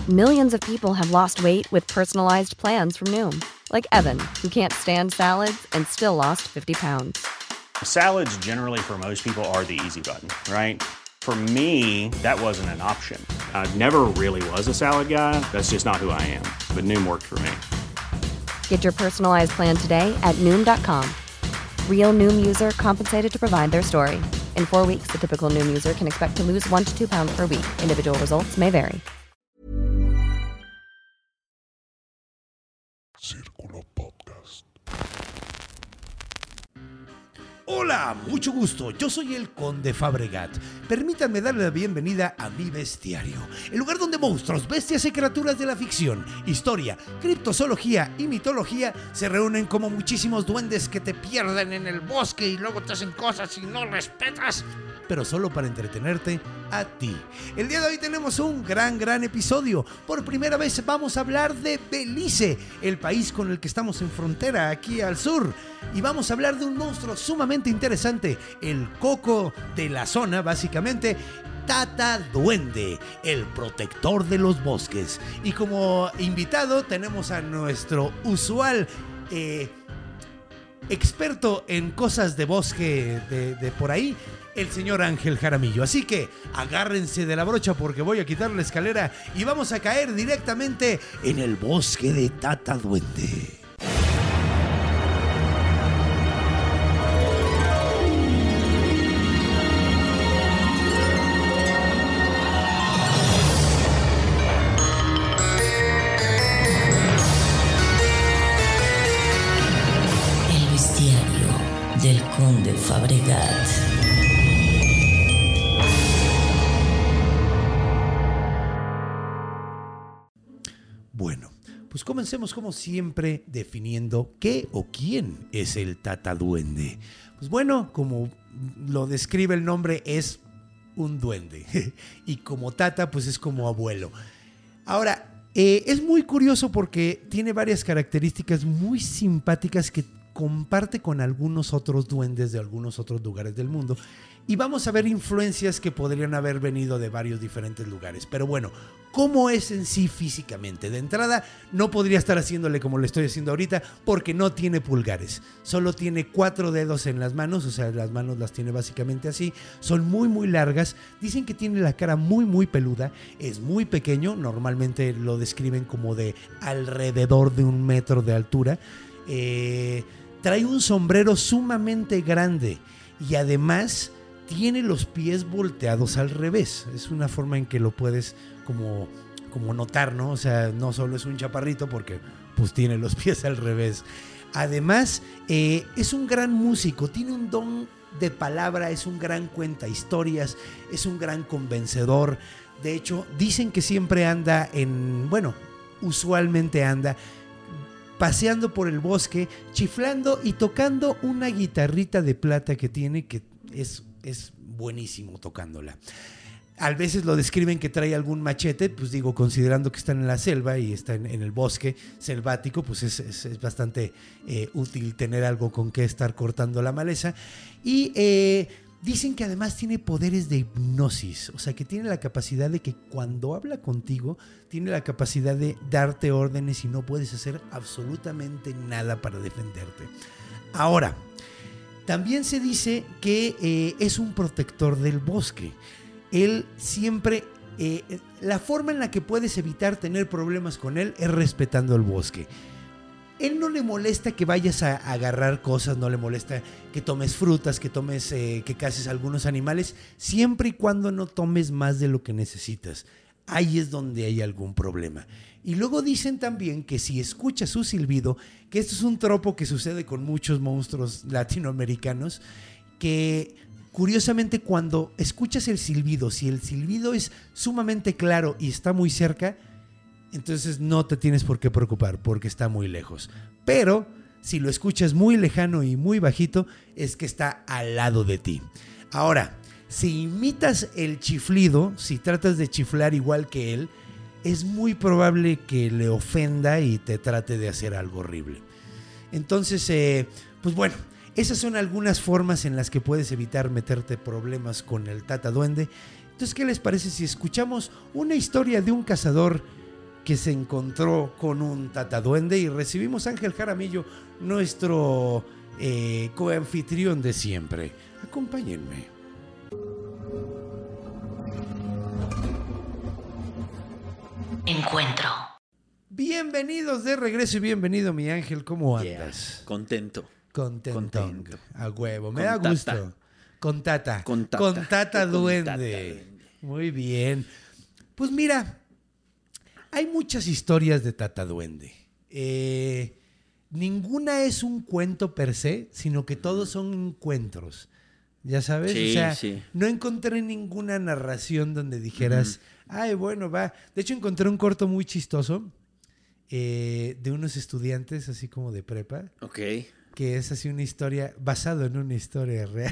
Millions of people have lost weight with personalized plans from Noom. Like Evan, who can't stand salads and still lost 50 pounds. Salads generally for most people are the easy button, right? For me, that wasn't an option. I never really was a salad guy. That's just not who I am. But Noom worked for me. Get your personalized plan today at Noom.com. Real Noom user compensated to provide their story. In 4 weeks, the typical Noom user can expect to lose 1 to 2 pounds per week. Individual results may vary. Círculo Podcast. Hola, mucho gusto, yo soy el Conde Fabregat. Permítanme darle la bienvenida a mi bestiario, el lugar donde monstruos, bestias y criaturas de la ficción, historia, criptozoología y mitología se reúnen como muchísimos duendes que te pierden en el bosque y luego te hacen cosas y no respetas, pero solo para entretenerte a ti. El día de hoy tenemos un gran episodio. Por primera vez vamos a hablar de Belice, el país con el que estamos en frontera aquí al sur. Y vamos a hablar de un monstruo sumamente interesante, el coco de la zona, básicamente, Tata Duende, el protector de los bosques. Y como invitado tenemos a nuestro usual experto en cosas de bosque de por ahí, el señor Ángel Jaramillo. Así que agárrense de la brocha porque voy a quitar la escalera y vamos a caer directamente en el bosque de Tata Duende. El bestiario del Conde Fabregat. Bueno, pues comencemos como siempre definiendo qué o quién es el Tata Duende. Pues bueno, como lo describe el nombre, es un duende. Y como Tata, pues es como abuelo. Ahora, es muy curioso porque tiene varias características muy simpáticas que comparte con algunos otros duendes de algunos otros lugares del mundo. Y vamos a ver influencias que podrían haber venido de varios diferentes lugares. Pero bueno, ¿cómo es en sí físicamente? De entrada, no podría estar haciéndole como le estoy haciendo ahorita porque no tiene pulgares. Solo tiene 4 dedos en las manos, o sea, las manos las tiene básicamente así. Son muy largas. Dicen que tiene la cara muy peluda. Es muy pequeño. Normalmente lo describen como de alrededor de 1 metro de altura. Trae un sombrero sumamente grande y además tiene los pies volteados al revés. Es una forma en que lo puedes como notar, ¿no? O sea, no solo es un chaparrito porque pues tiene los pies al revés. Además, es un gran músico, tiene un don de palabra, es un gran cuenta historias, es un gran convencedor. De hecho, dicen que siempre anda usualmente anda paseando por el bosque, chiflando y tocando una guitarrita de plata que tiene, que es buenísimo tocándola. A veces lo describen que trae algún machete, pues digo, considerando que están en la selva y está en el bosque selvático, pues es bastante útil tener algo con que estar cortando la maleza. Y dicen que además tiene poderes de hipnosis, o sea que tiene la capacidad de que cuando habla contigo, tiene la capacidad de darte órdenes y no puedes hacer absolutamente nada para defenderte. Ahora, también se dice que es un protector del bosque. Él siempre, la forma en la que puedes evitar tener problemas con él es respetando el bosque. Él no le molesta que vayas a agarrar cosas, no le molesta que tomes frutas, que caces algunos animales, siempre y cuando no tomes más de lo que necesitas. Ahí es donde hay algún problema. Y luego dicen también que si escuchas su silbido, que esto es un tropo que sucede con muchos monstruos latinoamericanos, que curiosamente cuando escuchas el silbido, si el silbido es sumamente claro y está muy cerca, entonces no te tienes por qué preocupar porque está muy lejos. Pero si lo escuchas muy lejano y muy bajito, es que está al lado de ti. Ahora, si imitas el chiflido, si tratas de chiflar igual que él, es muy probable que le ofenda y te trate de hacer algo horrible. Entonces, pues bueno, esas son algunas formas en las que puedes evitar meterte problemas con el Tata Duende. Entonces, ¿qué les parece si escuchamos una historia de un cazador que se encontró con un tataduende y recibimos a Ángel Jaramillo, nuestro coanfitrión de siempre. Acompáñenme. Encuentro. Bienvenidos de regreso y bienvenido, mi Ángel. ¿Cómo andas? Contento. Contentón. A huevo. Me Con da tata. gusto. Con tata. Con tata. Con tata Con duende. tata duende. Muy bien. Pues mira, hay muchas historias de tata duende. Ninguna es un cuento per se, sino que todos son encuentros. ¿Ya sabes? Sí, o sea, sí. no encontré ninguna narración donde dijeras, ay, bueno, va. De hecho, encontré un corto muy chistoso de unos estudiantes así como de prepa, Ok. que es así una historia basado en una historia real.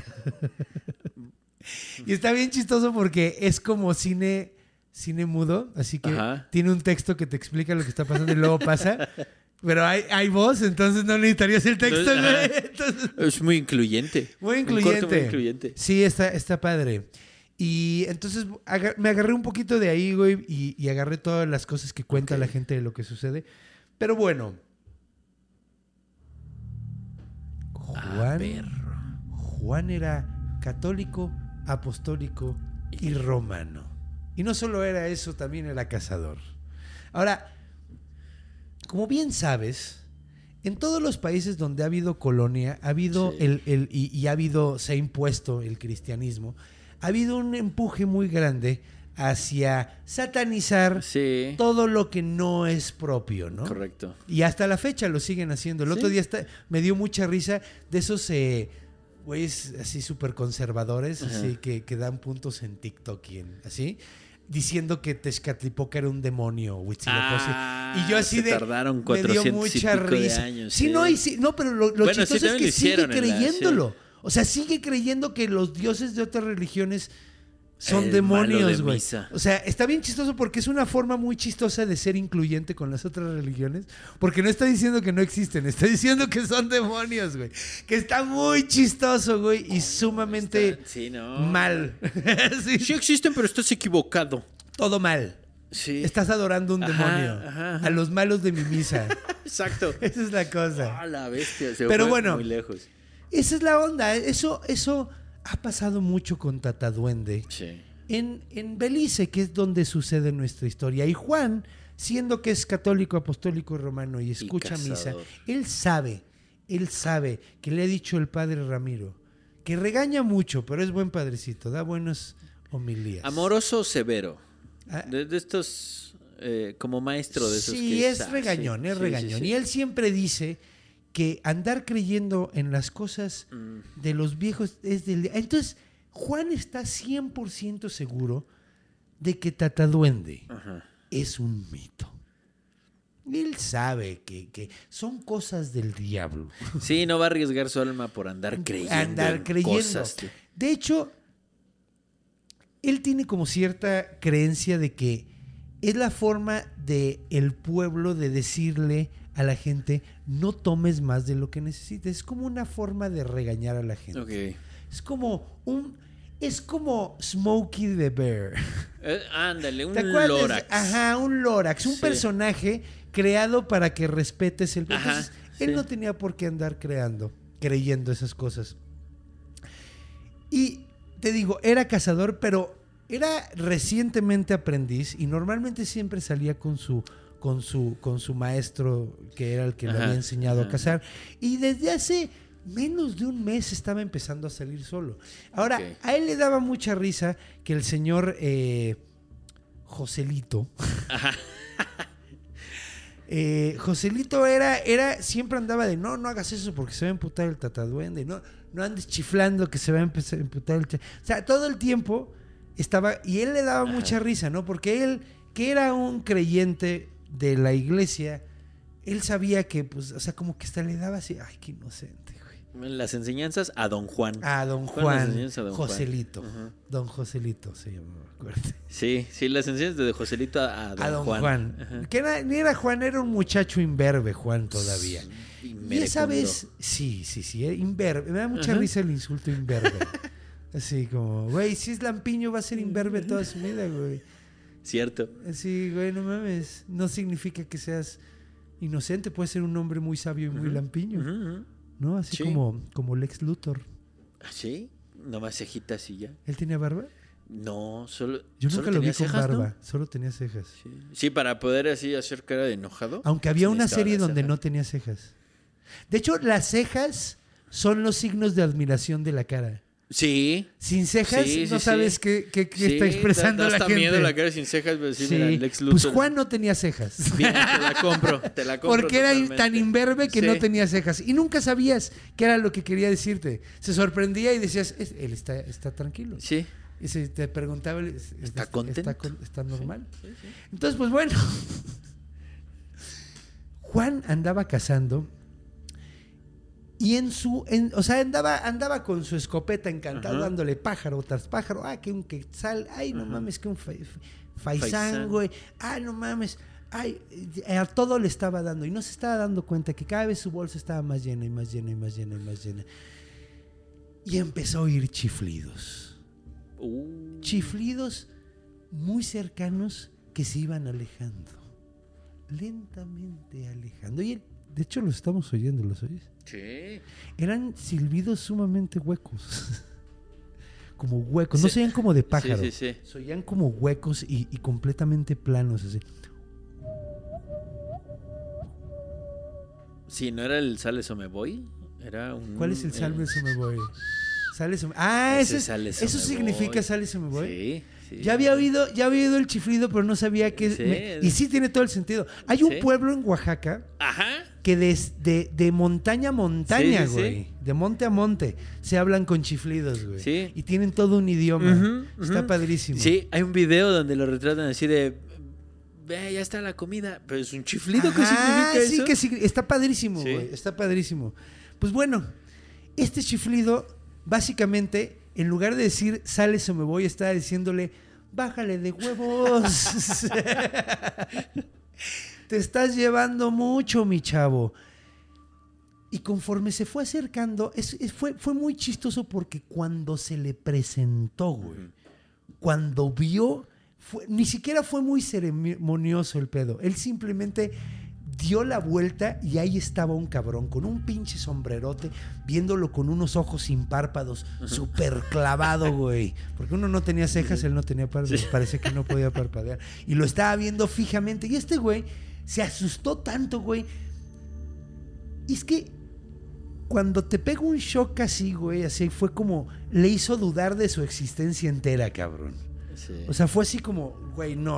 Y está bien chistoso porque es como cine mudo, así que Ajá. tiene un texto que te explica lo que está pasando y luego pasa. Pero hay voz, entonces no necesitarías el texto. Ajá. güey. Entonces, Es muy incluyente. muy Un incluyente. corto muy incluyente. Sí, está padre. Y entonces me agarré un poquito de ahí, güey, y agarré todas las cosas que cuenta Ok. la gente de lo que sucede. Pero bueno. Juan era católico, apostólico y romano. Y no solo era eso, también era cazador. Ahora, como bien sabes, en todos los países donde ha habido colonia, ha habido Sí. se ha impuesto el cristianismo, ha habido un empuje muy grande hacia satanizar Sí. todo lo que no es propio, ¿no? Correcto. Y hasta la fecha lo siguen haciendo. El Sí. otro día me dio mucha risa de esos güeyes así súper conservadores, Ajá. así que dan puntos en TikTok y así, diciendo que Tezcatlipoca era un demonio, Huitzilopochtli. Y yo así se de tardaron me dio 400 y mucha pico de risa. años, Sí, sí. no, no, pero lo Bueno, sí, chistoso es también que lo sigue hicieron en la- creyéndolo. sí. O sea, sigue creyendo que los dioses de otras religiones son El demonios, malo de güey. misa. O sea, está bien chistoso porque es una forma muy chistosa de ser incluyente con las otras religiones. Porque no está diciendo que no existen, está diciendo que son demonios, güey. Que está muy chistoso, güey, y sumamente Sí, no. mal. Sí, Sí existen, pero estás equivocado. todo mal. Sí. Estás adorando un Ajá, demonio. ajá, ajá. A los malos de mi misa. Exacto. Esa es la cosa. Ah, la bestia. Se Pero fue bueno. muy lejos. Esa es la onda. Eso ha pasado mucho con Tataduende. Sí. En Belice, que es donde sucede nuestra historia. Y Juan, siendo que es católico, apostólico y romano y escucha misa, cazador. él sabe que le ha dicho el padre Ramiro, que regaña mucho, pero es buen padrecito, da buenas homilías. Amoroso o severo. Ah. De estos, como maestro de esos Sí, que... es regañón, sí, es sí, regañón. sí, sí. Y él siempre dice que andar creyendo en las cosas de los viejos es del... Entonces, Juan está 100% seguro de que Tataduende Ajá. es un mito. Él sabe que son cosas del diablo. Sí, no va a arriesgar su alma por andar creyendo en cosas. Tío. De hecho, él tiene como cierta creencia de que es la forma de el pueblo de decirle a la gente no tomes más de lo que necesites. Es como una forma de regañar a la gente. Ok. Es como Smokey the Bear. Ándale, un ¿Te acuerdas? Lorax. Ajá, un Lorax, un Sí. personaje creado para que respetes el... Ajá, Entonces, él sí. no tenía por qué andar creyendo esas cosas. Y te digo, era cazador, pero era recientemente aprendiz y normalmente siempre salía con su maestro, que era el que le Ajá, había enseñado a ajá. cazar. Y desde hace menos de un mes estaba empezando a salir solo. Ahora, Ok. a él le daba mucha risa que el señor Joselito... Joselito siempre andaba de no hagas eso porque se va a emputar el Tataduende, no andes chiflando que se va a empezar a emputar o sea, todo el tiempo estaba, y él le daba mucha risa, ¿no? Porque él, que era un creyente de la iglesia, él sabía que, pues, o sea, como que hasta le daba así, ay, qué inocente, güey. Las enseñanzas a Don Juan. A don ¿Cuál Juan, las enseñanzas a don Juan? Joselito, Ajá. don Joselito se llamaba, acuérdate. Sí, las enseñanzas de Joselito a Don A don Juan. Ajá. Que ni era Juan, era un muchacho imberbe, Juan, todavía. Y esa vez, sí, era imberbe. Me da mucha Ajá. risa el insulto imberbe. Así como, güey, si es lampiño va a ser imberbe toda su vida, güey. Cierto. Sí, güey, no mames. No significa que seas inocente. Puede ser un hombre muy sabio y muy lampiño. ¿No? Así como Lex Luthor. ¿Sí? Nomás cejitas y ya. ¿Él tenía barba? No, solo. Yo nunca lo vi con cejas, barba. ¿no? Solo tenía cejas. Sí, para poder así hacer cara de enojado. Aunque había una necesitaba serie las donde cejas. no tenía cejas. De hecho, las cejas son los signos de admiración de la cara. Sí. Sin cejas no sabes qué está expresando la gente. Miedo la cara sin cejas, pero sí, Sí. mira, Lex Luthor. Pues Juan no tenía cejas. Bien, te la compro. Porque era totalmente. tan imberbe que no tenía cejas. Y nunca sabías qué era lo que quería decirte. Se sorprendía y decías, él está tranquilo. Sí. Y se te preguntaba, ¿Está contento? ¿Está normal? Sí. Entonces, pues bueno. Juan andaba cazando y andaba con su escopeta encantado, dándole pájaro tras pájaro. Que un quetzal. Ay, no mames, que un faisán, güey. Ay, no mames. Ay, a todo le estaba dando y no se estaba dando cuenta que cada vez su bolsa estaba más llena y más llena y más llena y más llena. Y empezó a oír chiflidos. Chiflidos muy cercanos que se iban alejando. Lentamente alejando. Y de hecho los estamos oyendo, ¿los oyes? Sí. Eran silbidos sumamente huecos. Como huecos. No se oían como de pájaro. Sí. Se oían como huecos y completamente planos así. Sí, ¿no era el Sales o me voy? Era un... ¿Cuál es el Sales o me voy? Eso significa Sales o me voy. Sí. Ya había oído el chiflido, pero no sabía que y sí tiene todo el sentido. Hay un pueblo en Oaxaca que de montaña a montaña, güey, de monte a monte, se hablan con chiflidos, güey. Sí. Y tienen todo un idioma. Está padrísimo. Sí, hay un video donde lo retratan así de... ya está la comida, pero es un chiflido. ¿Qué significa eso? Sí, que sí, está padrísimo, güey. Está padrísimo. Pues bueno, este chiflido, básicamente, en lugar de decir sales o me voy, estaba diciéndole bájale de huevos. Te estás llevando mucho, mi chavo. Y conforme se fue acercando, fue muy chistoso porque cuando se le presentó, güey, cuando vio, ni siquiera fue muy ceremonioso el pedo. Él simplemente dio la vuelta y ahí estaba un cabrón con un pinche sombrerote, viéndolo con unos ojos sin párpados, súper clavado, güey. Porque uno no tenía cejas, él no tenía párpados, parece que no podía parpadear. Y lo estaba viendo fijamente. Y este güey se asustó tanto, güey. Y es que cuando te pega un shock así, güey, así fue como, le hizo dudar de su existencia entera, cabrón. Sí. O sea, fue así como, güey, no.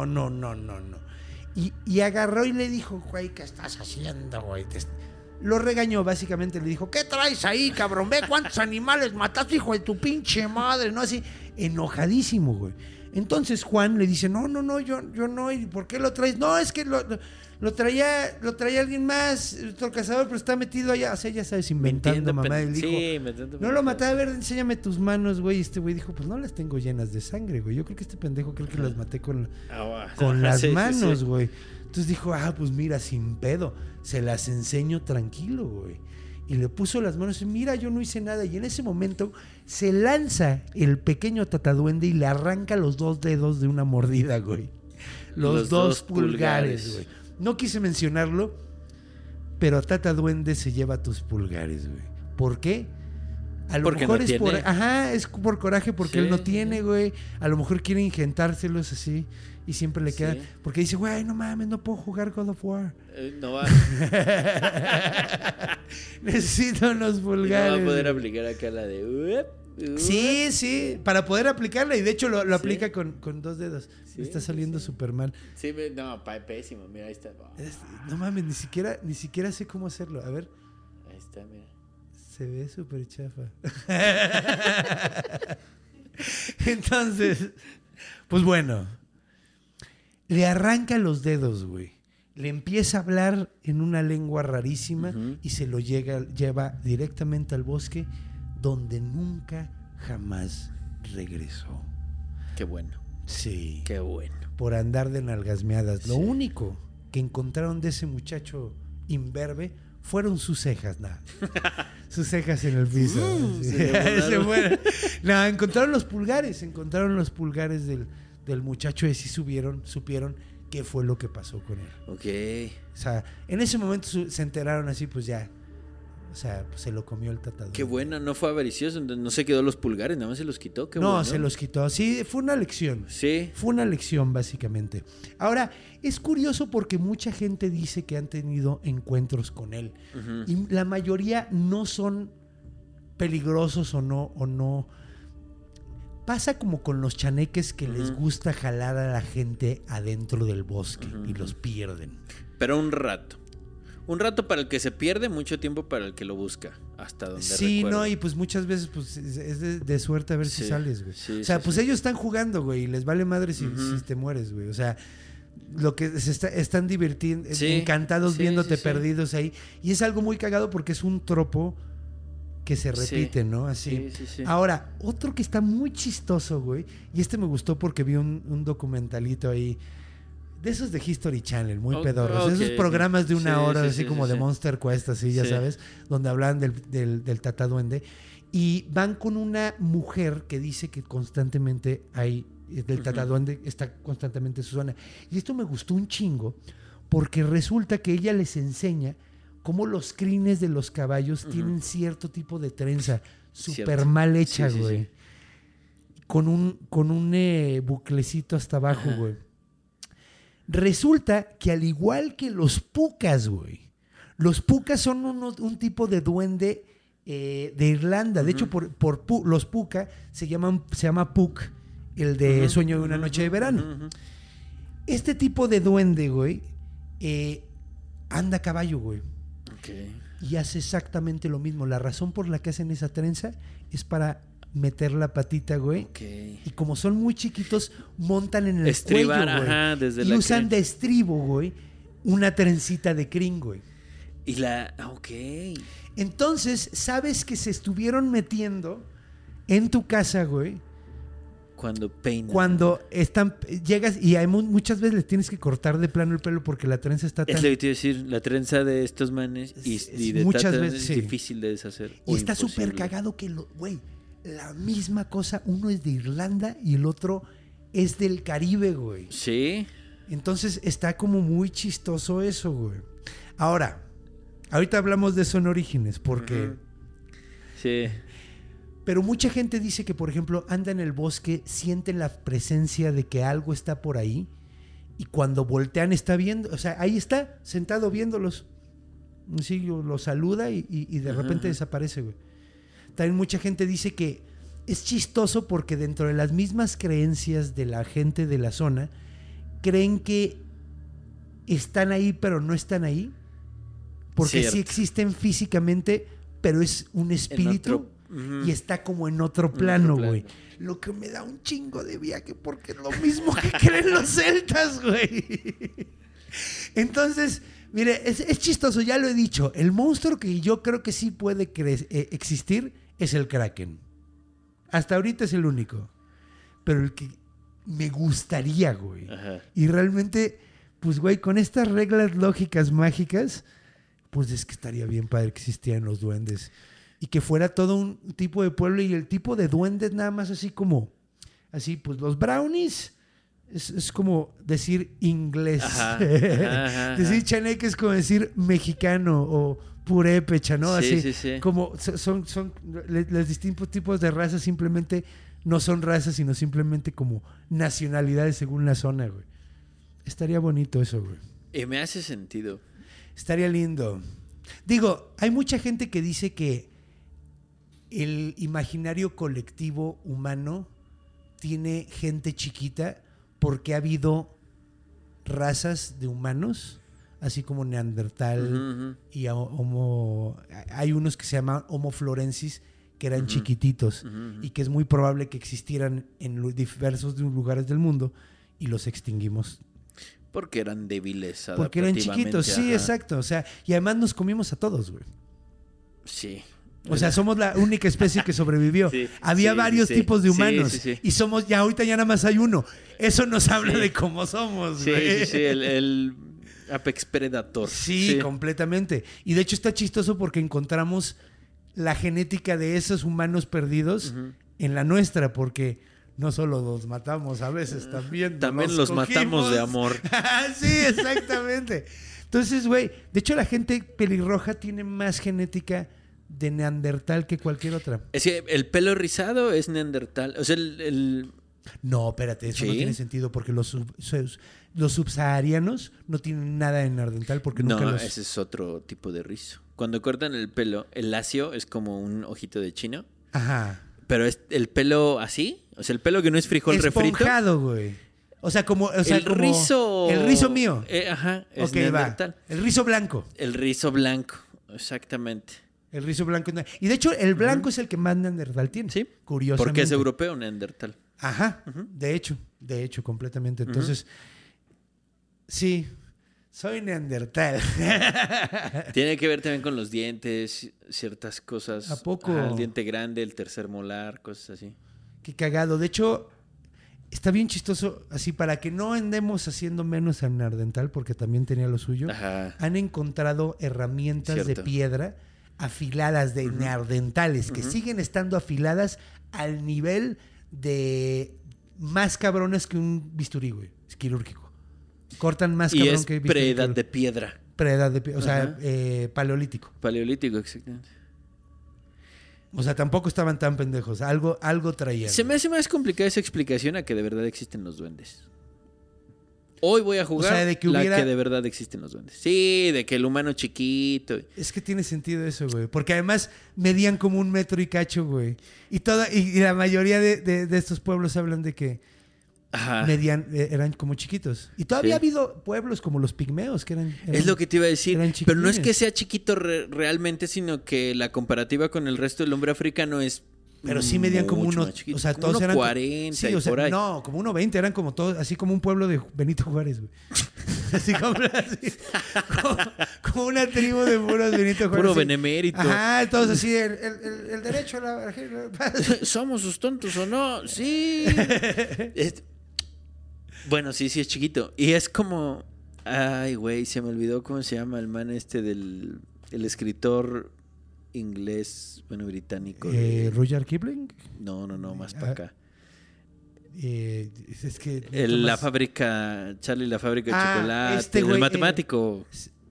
Y agarró y le dijo, güey, ¿qué estás haciendo, güey? Lo regañó, básicamente. Le dijo, ¿qué traes ahí, cabrón? Ve cuántos animales mataste, hijo de tu pinche madre, ¿no? Así, enojadísimo, güey. Entonces Juan le dice, no, yo no. ¿Y por qué lo traes? No, es que lo traía alguien más, otro cazador, pero está metido allá. O sea, ya sabes, inventando, mamá. Y dijo, no lo maté, a ver, enséñame tus manos, güey. Y este güey dijo, pues no las tengo llenas de sangre, güey. Yo creo que este pendejo creo que las maté con las manos, güey. Entonces dijo, pues mira, sin pedo, se las enseño tranquilo, güey. Y le puso las manos y mira, yo no hice nada. Y en ese momento se lanza el pequeño tataduende y le arranca los 2 dedos de una mordida, güey. Los 2 pulgares, güey. No quise mencionarlo, pero Tataduende se lleva tus pulgares, güey. ¿Por qué? A lo porque mejor no es tiene. es por coraje porque él no tiene, güey. A lo mejor quiere ingentárselos así y siempre le queda. Porque dice, güey, no mames, no puedo jugar God of War. No va. Necesito unos pulgares. No va a poder aplicar acá la de... Sí, para poder aplicarla. Y de hecho lo aplica con 2 dedos. Me está saliendo súper mal. Sí, no, pésimo. Mira, ahí está. No mames, ni siquiera sé cómo hacerlo. A ver. Ahí está, mira. Se ve súper chafa. Entonces, pues bueno. Le arranca los dedos, güey. Le empieza a hablar en una lengua rarísima y se lo lleva directamente al bosque, donde nunca jamás regresó. Qué bueno. Sí. Qué bueno. Por andar de nalgasmeadas. Sí. Lo único que encontraron de ese muchacho imberbe fueron sus cejas, nada. Sus cejas en el piso. No, encontraron los pulgares del muchacho y sí supieron qué fue lo que pasó con él. Ok. O sea, en ese momento se enteraron así, pues ya. O sea, pues se lo comió el tatuador. Qué bueno, no fue avaricioso, no se quedó los pulgares, nada más se los quitó. Qué no, bueno. se los quitó. Sí, fue una lección. Sí. Fue una lección, básicamente. Ahora, es curioso porque mucha gente dice que han tenido encuentros con él. Ujú. Y la mayoría no son peligrosos o no. Pasa como con los chaneques que les gusta jalar a la gente adentro del bosque y los pierden. Pero un rato. Un rato para el que se pierde, mucho tiempo para el que lo busca. Hasta donde Sí, recuerdo. no, y pues muchas veces pues es de suerte a ver si Sí, sales, güey. sí, o sea, sí, pues sí. ellos están jugando, güey, y les vale madre si te mueres, güey. O sea, lo que están divirtiendo, Sí, encantados sí, viéndote sí, sí. perdidos ahí. Y es algo muy cagado porque es un tropo que se repite, Sí. ¿no? Así. Sí. Ahora, otro que está muy chistoso, güey, y este me gustó porque vi un documentalito ahí, de esos de History Channel, muy pedorros, esos programas de una hora, así como de Monster Quest, así, ya sabes, donde hablan del tataduende, y van con una mujer que dice que constantemente hay, del tataduende está constantemente en su zona. Y esto me gustó un chingo, porque resulta que ella les enseña cómo los crines de los caballos tienen cierto tipo de trenza súper mal hecha, güey. Con un buclecito hasta abajo, güey. Resulta que al igual que los pucas, güey, los pucas son un tipo de duende de Irlanda. De hecho, los puka se llama Puck, el de Sueño de una noche de verano. Este tipo de duende, güey, anda a caballo, güey. Okay. Y hace exactamente lo mismo. La razón por la que hacen esa trenza es para meter la patita, güey. Okay. Y como son muy chiquitos, montan en el Estribar, cuello, güey. ajá, desde y la usan crin. de estribo, güey, una trencita de crin, güey. Y la... Ok. Entonces, sabes que se estuvieron metiendo en tu casa, güey, Cuando peinan. cuando llegas y hay muchas veces les tienes que cortar de plano el pelo porque la trenza está Es tan... lo que te iba a decir, la trenza de estos manes y de muchas Tata veces, es sí. difícil de deshacer. Y o está súper imposible. cagado que, güey, la misma cosa, uno es de Irlanda y el otro es del Caribe, güey. Sí. Entonces está como muy chistoso eso, güey. Ahorita hablamos de Son Orígenes, porque... Sí. Pero mucha gente dice que, por ejemplo, anda en el bosque, sienten la presencia de que algo está por ahí y cuando voltean está viendo, o sea, ahí está, sentado viéndolos. Sí, lo saluda y de repente desaparece, güey. También mucha gente dice que es chistoso porque dentro de las mismas creencias de la gente de la zona, creen que están ahí pero no están ahí. Porque Cierto. sí existen físicamente, pero es un espíritu otro- y está como en otro plano, güey. Lo que me da un chingo de viaje porque es lo mismo que creen los celtas, güey. Entonces, mire, es chistoso, ya lo he dicho. El monstruo que yo creo que sí puede existir es el Kraken. Hasta ahorita es el único. Pero el que me gustaría, güey. Ajá. Y realmente, pues, güey, con estas reglas lógicas mágicas, pues es que estaría bien padre que existieran los duendes. Y que fuera todo un tipo de pueblo y el tipo de duendes nada más así como... Así, pues los brownies es como decir inglés. Ajá, Decir chaneque es como decir mexicano o purépecha, ¿no? Sí, Así, sí. como son los distintos tipos de razas simplemente no son razas, sino simplemente como nacionalidades según la zona, güey. Estaría bonito eso, güey. Y me hace sentido. Estaría lindo. Digo, hay mucha gente que dice que el imaginario colectivo humano tiene gente chiquita porque ha habido razas de humanos, así como Neandertal y hay unos que se llaman Homo florensis que eran chiquititos y que es muy probable que existieran en diversos lugares del mundo y los extinguimos. Porque eran débiles. Porque eran adaptativamente, chiquitos, sí, ajá. exacto. O sea, y además nos comimos a todos, güey. Sí. O sea, somos la única especie que sobrevivió. Sí, Había sí, varios sí. tipos de Sí, humanos. sí. Y ahorita ya nada más hay uno. Eso nos habla Sí. de cómo somos, Sí, güey. sí, el Apex Predator. Sí, completamente. Y de hecho está chistoso porque encontramos la genética de esos humanos perdidos en la nuestra, porque no solo los matamos, a veces también los matamos de amor. Sí, exactamente. Entonces, güey, de hecho la gente pelirroja tiene más genética de neandertal que cualquier otra. Es que el pelo rizado es neandertal. O sea, No, espérate, eso no ¿Sí? tiene sentido porque los subsaharianos no tienen nada de neandertal porque nunca no, los... ese es otro tipo de rizo. Cuando cortan el pelo, el lacio es como un ojito de chino. Ajá. Pero es el pelo así, o sea, el pelo que no es frijol refrito. Esponjado, güey. O sea, como... El rizo... El rizo mío. Ajá, es Ok, neandertal. va. El rizo blanco. El rizo blanco, exactamente. El rizo blanco. Y de hecho, el blanco es el que más neandertal tiene. Sí, Curiosamente. porque es europeo neandertal. Ajá. De hecho, completamente. Entonces, sí, soy neandertal. Tiene que ver también con los dientes, ciertas cosas. ¿A poco? Ajá, el diente grande, el tercer molar, cosas así. Qué cagado. De hecho, está bien chistoso, así para que no andemos haciendo menos al neandertal, porque también tenía lo suyo. Ajá. Han encontrado herramientas de Cierto. piedra afiladas de neandertales, que siguen estando afiladas al nivel de más cabrones que un bisturí, güey. Es quirúrgico. Cortan más Y cabrón es que bisturí. preedad de piedra. Preedad de piedra. O sea, Ajá. paleolítico. Paleolítico, exactamente. O sea, tampoco estaban tan pendejos. Algo traían. Se me hace más complicada esa explicación a que de verdad existen los duendes. Hoy voy a jugar O sea, de que la hubiera- que de verdad existen los duendes. Sí, de que el humano chiquito. Es que tiene sentido eso, güey. Porque además medían como 1 metro y cacho, güey. Y la mayoría de estos pueblos hablan de que Ajá. medían, eran como chiquitos. Y todavía Sí. ha habido pueblos como los pigmeos que eran Es lo que te iba a decir. eran Pero no es que chiquitines. sea chiquito realmente, sino que la comparativa con el resto del hombre africano es. Pero sí medían como mucho unos, más chiquito. o sea, Como todos eran 1.40 sí, y o sea, por ahí. no, como 1.20, eran como todos, así como un pueblo de Benito Juárez, güey. Así como una tribu de puros Benito Juárez. Puro así. benemérito. Ajá, todos así, el derecho a la... ¿Somos sus tontos o no? Sí. Bueno, sí es chiquito. Y es como. Ay, güey, se me olvidó cómo se llama el man del el escritor inglés, bueno, británico. Rudyard Kipling. No, más para acá. Es que... La fábrica, Charlie, la fábrica de chocolate. este güey, el matemático.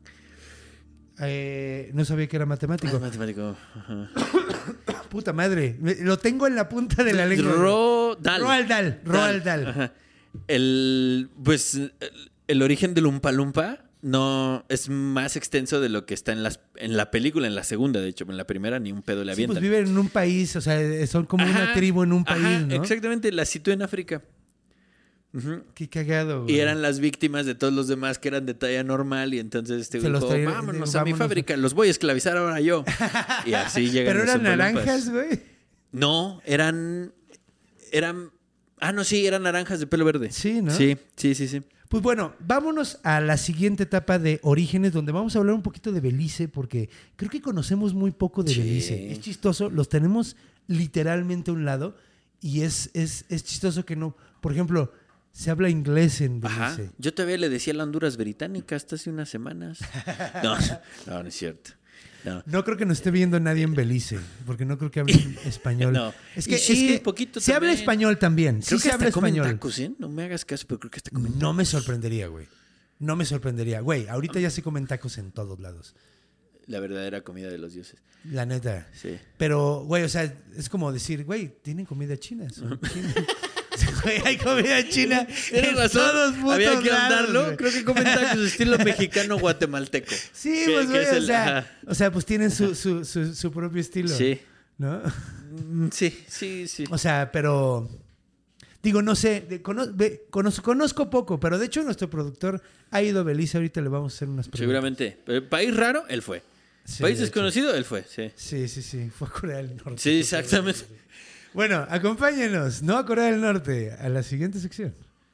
no sabía que era matemático. El matemático. Ajá. Puta madre. Lo tengo en la punta de la lengua. Roald Dahl. Roald Dahl. Ajá. El origen del Oompa Loompa no es más extenso de lo que está en la película, en la segunda, de hecho. En la primera ni un pedo le Sí, avientan. pues viven en un país, o sea, son como una tribu en un país, ajá, ¿no? Exactamente, la sitúa en África. Ujú. Qué cagado, güey. Y eran las víctimas de todos los demás que eran de talla normal y entonces este Se güey los dijo, traía- vámonos digo, a mi vámonos. fábrica, los voy a esclavizar ahora yo. Y así llegan Pero los eran Oompa Loompas. naranjas, güey. No, eran... no, sí, eran naranjas de pelo verde. Sí, ¿no? Sí. Pues bueno, vámonos a la siguiente etapa de Orígenes, donde vamos a hablar un poquito de Belice, porque creo que conocemos muy poco de Sí. Belice. Es chistoso, los tenemos literalmente a un lado y es chistoso que no... Por ejemplo, se habla inglés en Belice. Ajá. Yo todavía le decía la Honduras británica hasta hace unas semanas. No es cierto. No. No creo que nos esté viendo nadie en Belice, porque no creo que hablen español. No. Es Y que, sí, es que poquito se habla también. español también. Creo Sí que se habla hasta comen español. tacos, ¿eh? No me hagas caso, pero creo que hasta comen No me tacos. sorprendería, güey. No me sorprendería. Güey, ahorita ya se comen tacos en todos lados. La verdadera comida de los dioses. La neta. Sí. Pero, güey, o sea, es como decir, güey, tienen comida china. Güey, hay comida china Tienes en razón. todos putos Había que lados, ahondarlo. güey. Creo que comen tacos estilo mexicano guatemalteco. Sí, Que- pues, que güey, es el- o ajá. sea, pues tienen su propio estilo. Sí. ¿No? Sí. O sea, pero... Digo, no sé, conozco poco, pero de hecho nuestro productor ha ido a Belice, ahorita le vamos a hacer unas preguntas. Seguramente. País raro, él fue. Sí, País de desconocido, él fue. Sí. Sí, fue a Corea del Norte. Sí, exactamente. Bueno, acompáñenos, no a Corea del Norte, a la siguiente sección.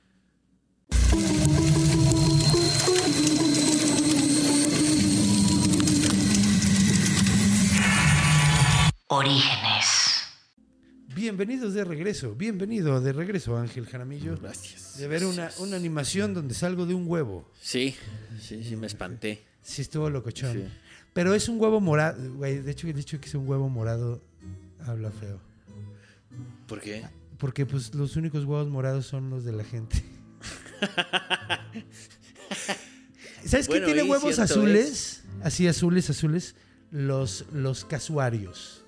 Orígenes. Bienvenido de regreso, Ángel Jaramillo. Gracias. De ver una animación donde salgo de un huevo. Sí, me espanté. Sí, estuvo locochón. Sí. Pero es un huevo morado, güey. De hecho, el hecho de que sea un huevo morado habla feo. ¿Por qué? porque pues los únicos huevos morados son los de la gente. ¿Sabes qué tiene huevos azules? Así azules. Los casuarios.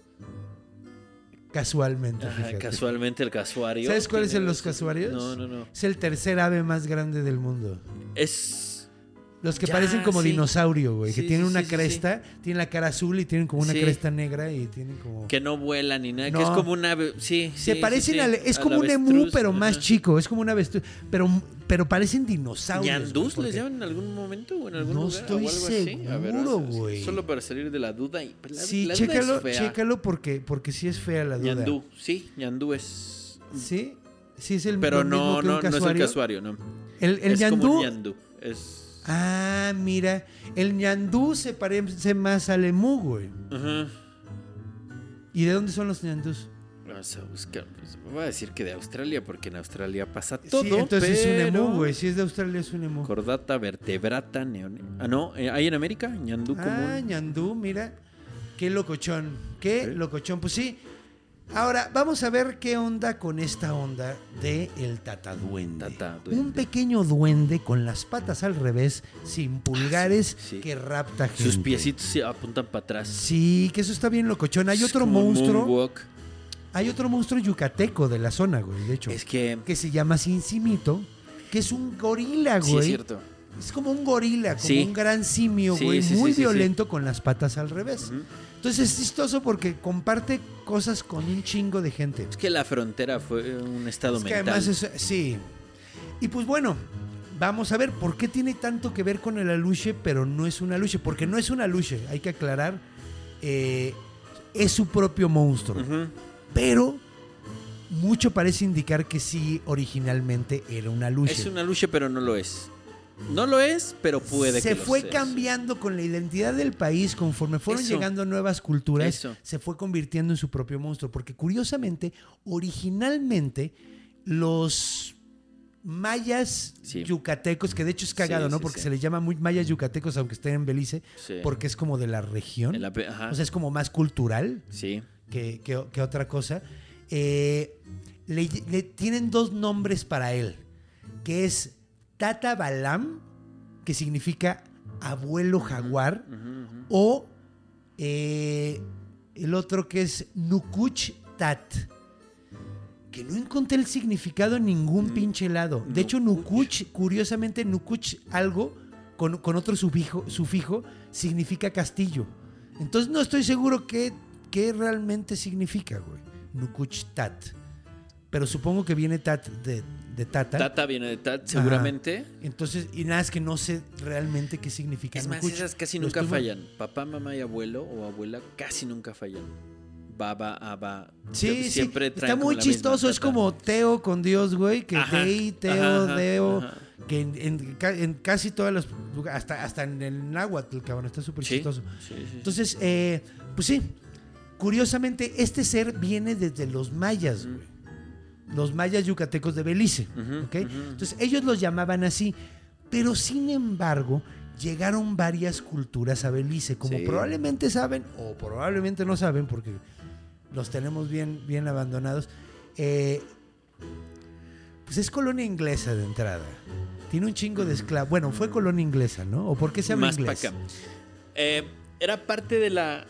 Casualmente, fíjate. Casualmente el casuario. ¿Sabes cuáles son los casuarios? No. Es el tercer ave más grande del mundo. Es... Los que parecen como dinosaurio, güey. Que tienen una cresta, tienen la cara azul y tienen como una cresta negra y tienen como... Que no vuelan ni nada, que es como un ave... Se parecen es como un emú, pero más chico. Es como un avestruz, pero parecen dinosaurios. ¿Ñandús les llaman en algún momento o en algún lugar? No estoy seguro, güey. Solo para salir de la duda. Sí, chécalo porque sí es fea la duda. Ñandú es... Sí es el pero mismo que un no es el casuario, no. El ñandú... como un ñandú, es... Ah, mira, el ñandú se parece más al emú, güey. Ajá. ¿Y de dónde son los ñandús? Vamos a buscar. Pues, voy a decir que de Australia, porque en Australia pasa todo. Sí, entonces es un emú, güey. Si es de Australia, es un emú. Cordata, vertebrata, no, ¿hay en América? Ñandú común. Ah, ñandú, mira. Qué locochón. Locochón. Pues sí. Ahora, vamos a ver qué onda con esta onda de el tataduende. Un pequeño duende con las patas al revés, sin pulgares, que rapta gente. Sus piecitos se apuntan para atrás. Sí, que eso está bien locochón. Hay otro monstruo. Hay otro monstruo yucateco de la zona, güey, de hecho. Es que se llama Cincimito, que es un gorila, güey. Sí, es cierto. Es como un gorila, como un gran simio, güey, muy violento con las patas al revés. Uh-huh. Entonces es chistoso porque comparte cosas con un chingo de gente. Es que la frontera fue un estado mental. Que además sí. Y pues bueno, vamos a ver por qué tiene tanto que ver con el aluche, pero no es un aluche. Porque no es un aluche, hay que aclarar. Es su propio monstruo. Uh-huh. Pero mucho parece indicar que sí, originalmente era un aluche. Es un aluche, pero no lo es. No lo es, pero puede que lo sea. Se fue cambiando con la identidad del país conforme fueron llegando nuevas culturas. Se fue convirtiendo en su propio monstruo. Porque curiosamente, originalmente, los mayas yucatecos, que de hecho es cagado, ¿no? Porque se les llama muy mayas yucatecos, aunque estén en Belice, porque es como de la región. O sea, es como más cultural que otra cosa. Le tienen dos nombres para él, que es Tata Balam, que significa abuelo jaguar, o el otro que es Nukuch Tat, que no encontré el significado en ningún pinche lado. De hecho, Nukuch, curiosamente, Nukuch algo con otro sufijo significa castillo. Entonces no estoy seguro qué realmente significa, güey. Nukuch Tat. Pero supongo que viene Tat de Tata. Tata viene de Tat, seguramente. Ajá. Entonces, y nada, es que no sé realmente qué significa. Es más, esas casi nunca fallan. Papá, mamá y abuelo o abuela casi nunca fallan. Baba, aba. Sí, siempre está muy chistoso. Es como Teo con Dios, güey. Que Dei, Teo, Deo. Ajá. Que en casi todas las... Hasta en el náhuatl, cabrón. Está súper chistoso. Sí. Entonces, pues sí. Curiosamente, este ser viene desde los mayas, güey. Los mayas yucatecos de Belice, ¿ok? Entonces ellos los llamaban así, pero sin embargo llegaron varias culturas a Belice, como probablemente saben o probablemente no saben, porque los tenemos bien abandonados. Pues es colonia inglesa de entrada. Tiene un chingo de esclavos. Bueno, fue colonia inglesa, ¿no? ¿O por qué se habla inglés? Más para acá. Era parte de la...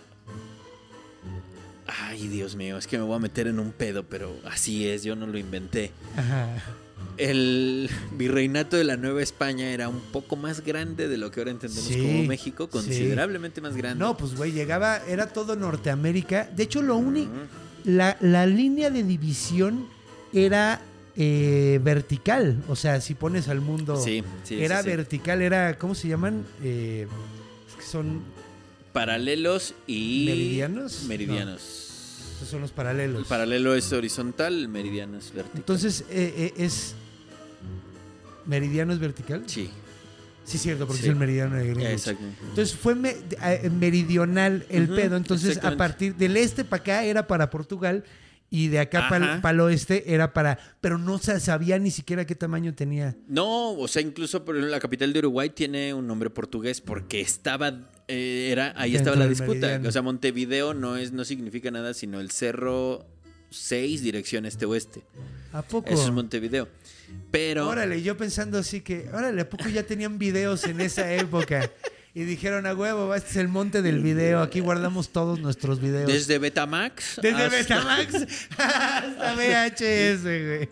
Ay, Dios mío, es que me voy a meter en un pedo, pero así es, yo no lo inventé. Ajá. El virreinato de la Nueva España era un poco más grande de lo que ahora entendemos como México, considerablemente más grande. No, pues güey, era todo Norteamérica. De hecho, lo único, la línea de división era vertical. O sea, si pones al mundo, era vertical, era, ¿cómo se llaman? Es que son... Paralelos y... ¿Meridianos? Meridianos. No. Estos son los paralelos. El paralelo es horizontal, el meridiano es vertical. Entonces, ¿es meridiano es vertical? Sí. Sí, cierto, porque es el meridiano de Greenwich. Exacto. Entonces fue meridional el pedo. Entonces, a partir del este para acá era para Portugal y de acá para el oeste era para... Pero no sabía ni siquiera qué tamaño tenía. No, o sea, incluso por la capital de Uruguay tiene un nombre portugués porque estaba... ahí estaba la disputa. O sea, Montevideo no significa nada, sino el cerro 6 dirección este-oeste. ¿A poco? Eso es Montevideo. Pero... Órale, yo pensando así que, órale, ¿a poco ya tenían videos en esa época? Y dijeron, a huevo, este es el monte del video, aquí guardamos todos nuestros videos. Desde Betamax. Desde Betamax hasta VHS, güey.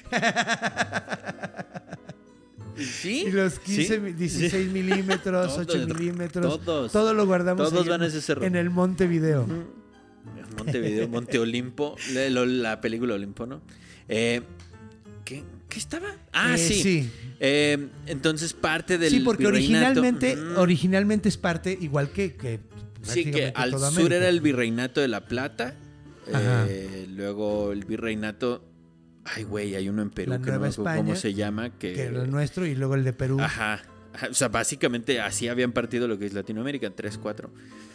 Sí. Y los 15, sí, 16 milímetros, Todo, 8 milímetros. todos. Todo lo guardamos Todos ahí van a ese cerro. en el monte video. Montevideo, Monte Olimpo. La película Olimpo, ¿no? ¿Qué estaba? Sí. Entonces parte del Sí, porque virreinato. originalmente es parte, igual que Sí, que prácticamente al toda sur América. era el Virreinato de la Plata. Ajá. Luego el Virreinato... Ay, güey, hay uno en Perú La que no Nueva me acuerdo España, cómo se llama. Que era el nuestro y luego el de Perú. Ajá. O sea, básicamente así habían partido lo que es Latinoamérica, 3, 4.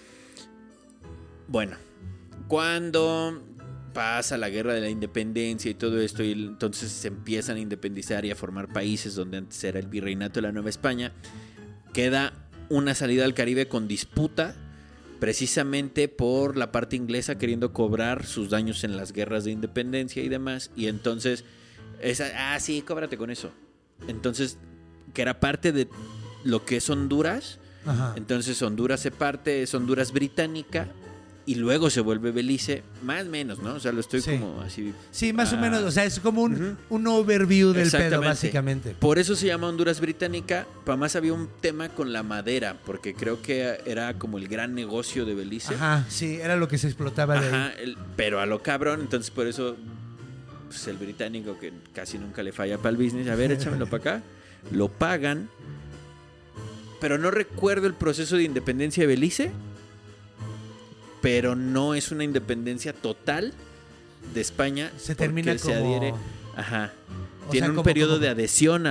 Bueno, cuando pasa la guerra de la independencia y todo esto, y entonces se empiezan a independizar y a formar países donde antes era el Virreinato de la Nueva España, queda una salida al Caribe con disputa, precisamente por la parte inglesa queriendo cobrar sus daños en las guerras de independencia y demás, y entonces, sí, cóbrate con eso. Entonces, que era parte de lo que es Honduras. Ajá. Entonces Honduras se parte, es Honduras británica y luego se vuelve Belice, más o menos, ¿no? O sea, lo estoy Sí. como así. Sí, más o menos, o sea, es como un overview del pedo, Exactamente. básicamente. Por eso se llama Honduras británica. Pero además había un tema con la madera, porque creo que era como el gran negocio de Belice. Ajá, sí, era lo que se explotaba de Ajá, ahí. pero a lo cabrón, entonces por eso pues el británico, que casi nunca le falla para el business, a ver, échamelo para acá, lo pagan, pero no recuerdo el proceso de independencia de Belice, pero no es una independencia total de España. Se termina porque se como... adhiere, ajá, O tiene sea, un como- periodo como- de adhesión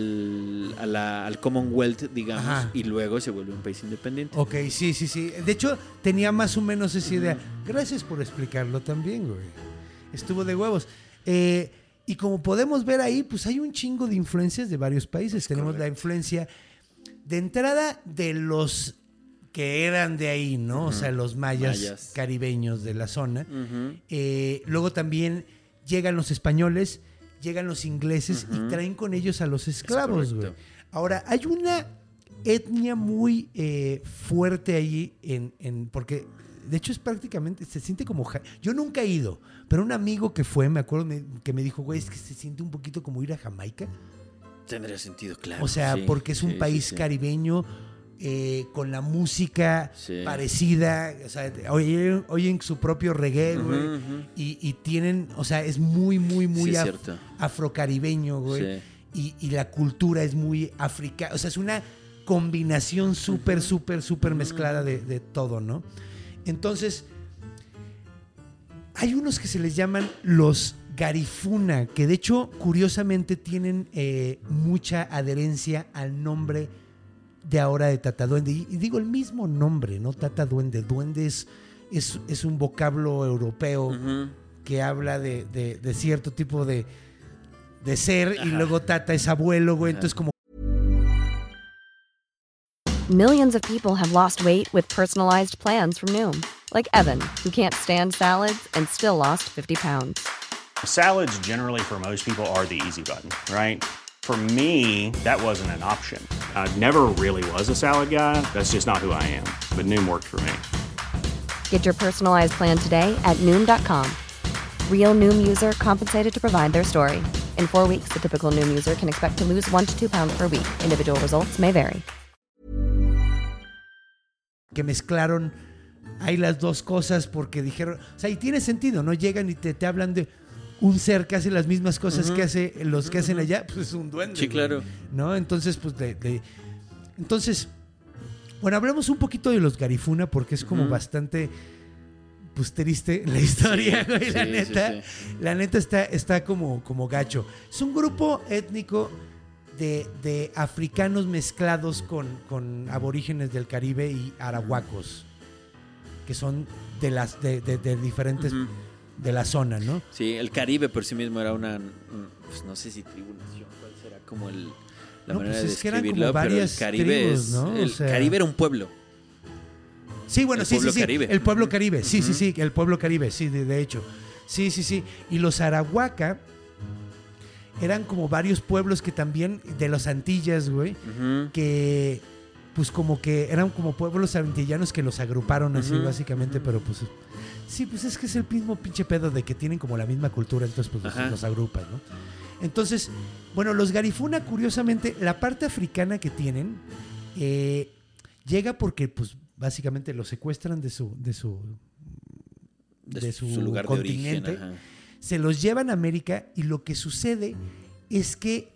al Commonwealth, digamos, Ajá. y luego se vuelve un país independiente. Ok, sí. De hecho, tenía más o menos esa idea. Gracias por explicarlo también, güey. Estuvo de huevos. Y como podemos ver ahí, pues hay un chingo de influencias de varios países. Tenemos la influencia de entrada de los que eran de ahí, ¿no? O sea, los mayas caribeños de la zona. Ujú. Luego también llegan los españoles, llegan los ingleses y traen con ellos a los esclavos, güey. correcto. Ahora, hay una etnia muy fuerte allí porque de hecho es prácticamente, se siente como... Yo nunca he ido, pero un amigo que fue, me acuerdo que me dijo, güey, es que se siente un poquito como ir a Jamaica. Tendría sentido, claro. O sea, sí, porque es un sí, país sí, sí. caribeño con la música Sí. parecida. O sea, oyen su propio reggae, güey. Ujú, ujú. Y tienen, o sea, es muy, muy, muy Sí, es cierto. afrocaribeño, güey. Sí. Y la cultura es muy africana. O sea, es una combinación súper, súper mezclada de todo, ¿no? Entonces, hay unos que se les llaman los Garifuna, que de hecho, curiosamente, tienen mucha adherencia al nombre de ahora de Tataduende. Y digo el mismo nombre, ¿no? Tataduende. Duende es un vocablo europeo Ujú. que habla de cierto tipo de ser, y Ajá. luego Tata es abuelo, güey. Entonces, como Millions of people have lost weight with personalized plans from Noom, like Evan, who can't stand salads and still lost 50 pounds. Salads generally for most people are the easy button, right? For me, that wasn't an option. I never really was a salad guy. That's just not who I am. But Noom worked for me. Get your personalized plan today at Noom.com. Real Noom user compensated to provide their story. In 4 weeks, the typical Noom user can expect to lose 1 to 2 pounds per week. Individual results may vary. que mezclaron ahí las dos cosas porque dijeron, o sea, y tiene sentido, ¿no? Llegan y te hablan de un ser que hace las mismas cosas que hace los que hacen allá, pues es un duende. Sí, claro. ¿No? Entonces, pues entonces, bueno, hablemos un poquito de los Garifuna porque es como bastante pues triste la historia, Sí, güey, la sí, neta. sí, La neta está como gacho. Es un grupo étnico de africanos mezclados con aborígenes del Caribe y arahuacos, que son de diferentes de la zona, ¿no? Sí, el Caribe por sí mismo era pues no sé si tribulación, cuál será como la No, manera pues de es que eran describirlo, como pero el varias Caribe tribus, ¿no? el O sea, Caribe era un pueblo. Sí, bueno, El sí, pueblo sí, Caribe. el pueblo Caribe, sí, el pueblo Caribe, sí, de hecho. Sí. Y los Arahuaca eran como varios pueblos que también, de las Antillas, güey, que pues como que eran como pueblos antillanos que los agruparon así básicamente, pero pues sí, pues es que es el mismo pinche pedo de que tienen como la misma cultura, entonces pues los agrupan, ¿no? Entonces, bueno, los Garifuna, curiosamente, la parte africana que tienen llega porque pues básicamente los secuestran de su lugar continente, de origen, se los llevan a América y lo que sucede es que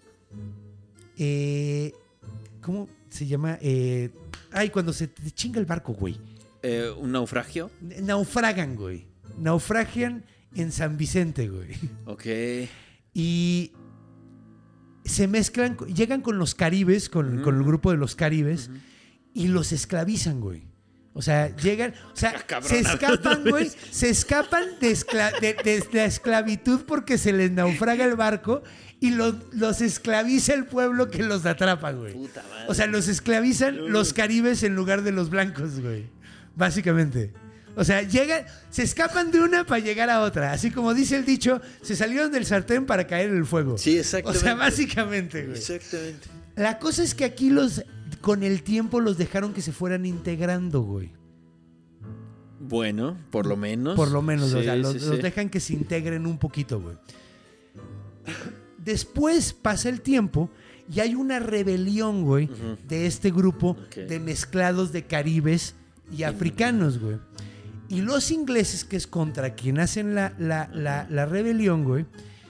¿cómo se llama? Cuando se te chinga el barco, güey. ¿Un naufragio? Naufragan, güey. Naufragian en San Vicente, güey. Ok. Y se mezclan, llegan con los caribes, con el grupo de los caribes, y los esclavizan, güey. O sea, llegan, o sea, se escapan, güey, se escapan de la esclavitud porque se les naufraga el barco y los esclaviza el pueblo que los atrapa, güey. Puta madre. O sea, los esclavizan los caribes en lugar de los blancos, güey. Básicamente. O sea, se escapan de una para llegar a otra. Así como dice el dicho, se salieron del sartén para caer en el fuego. Sí, exactamente. O sea, básicamente, güey. Exactamente. La cosa es que aquí con el tiempo los dejaron que se fueran integrando, güey. Bueno, por lo menos. Por lo menos, sí, o sea, los sí. dejan que se integren un poquito, güey. Después pasa el tiempo y hay una rebelión, güey, de este grupo de mezclados de caribes y africanos, güey. Y los ingleses, que es contra quien hacen la rebelión, güey,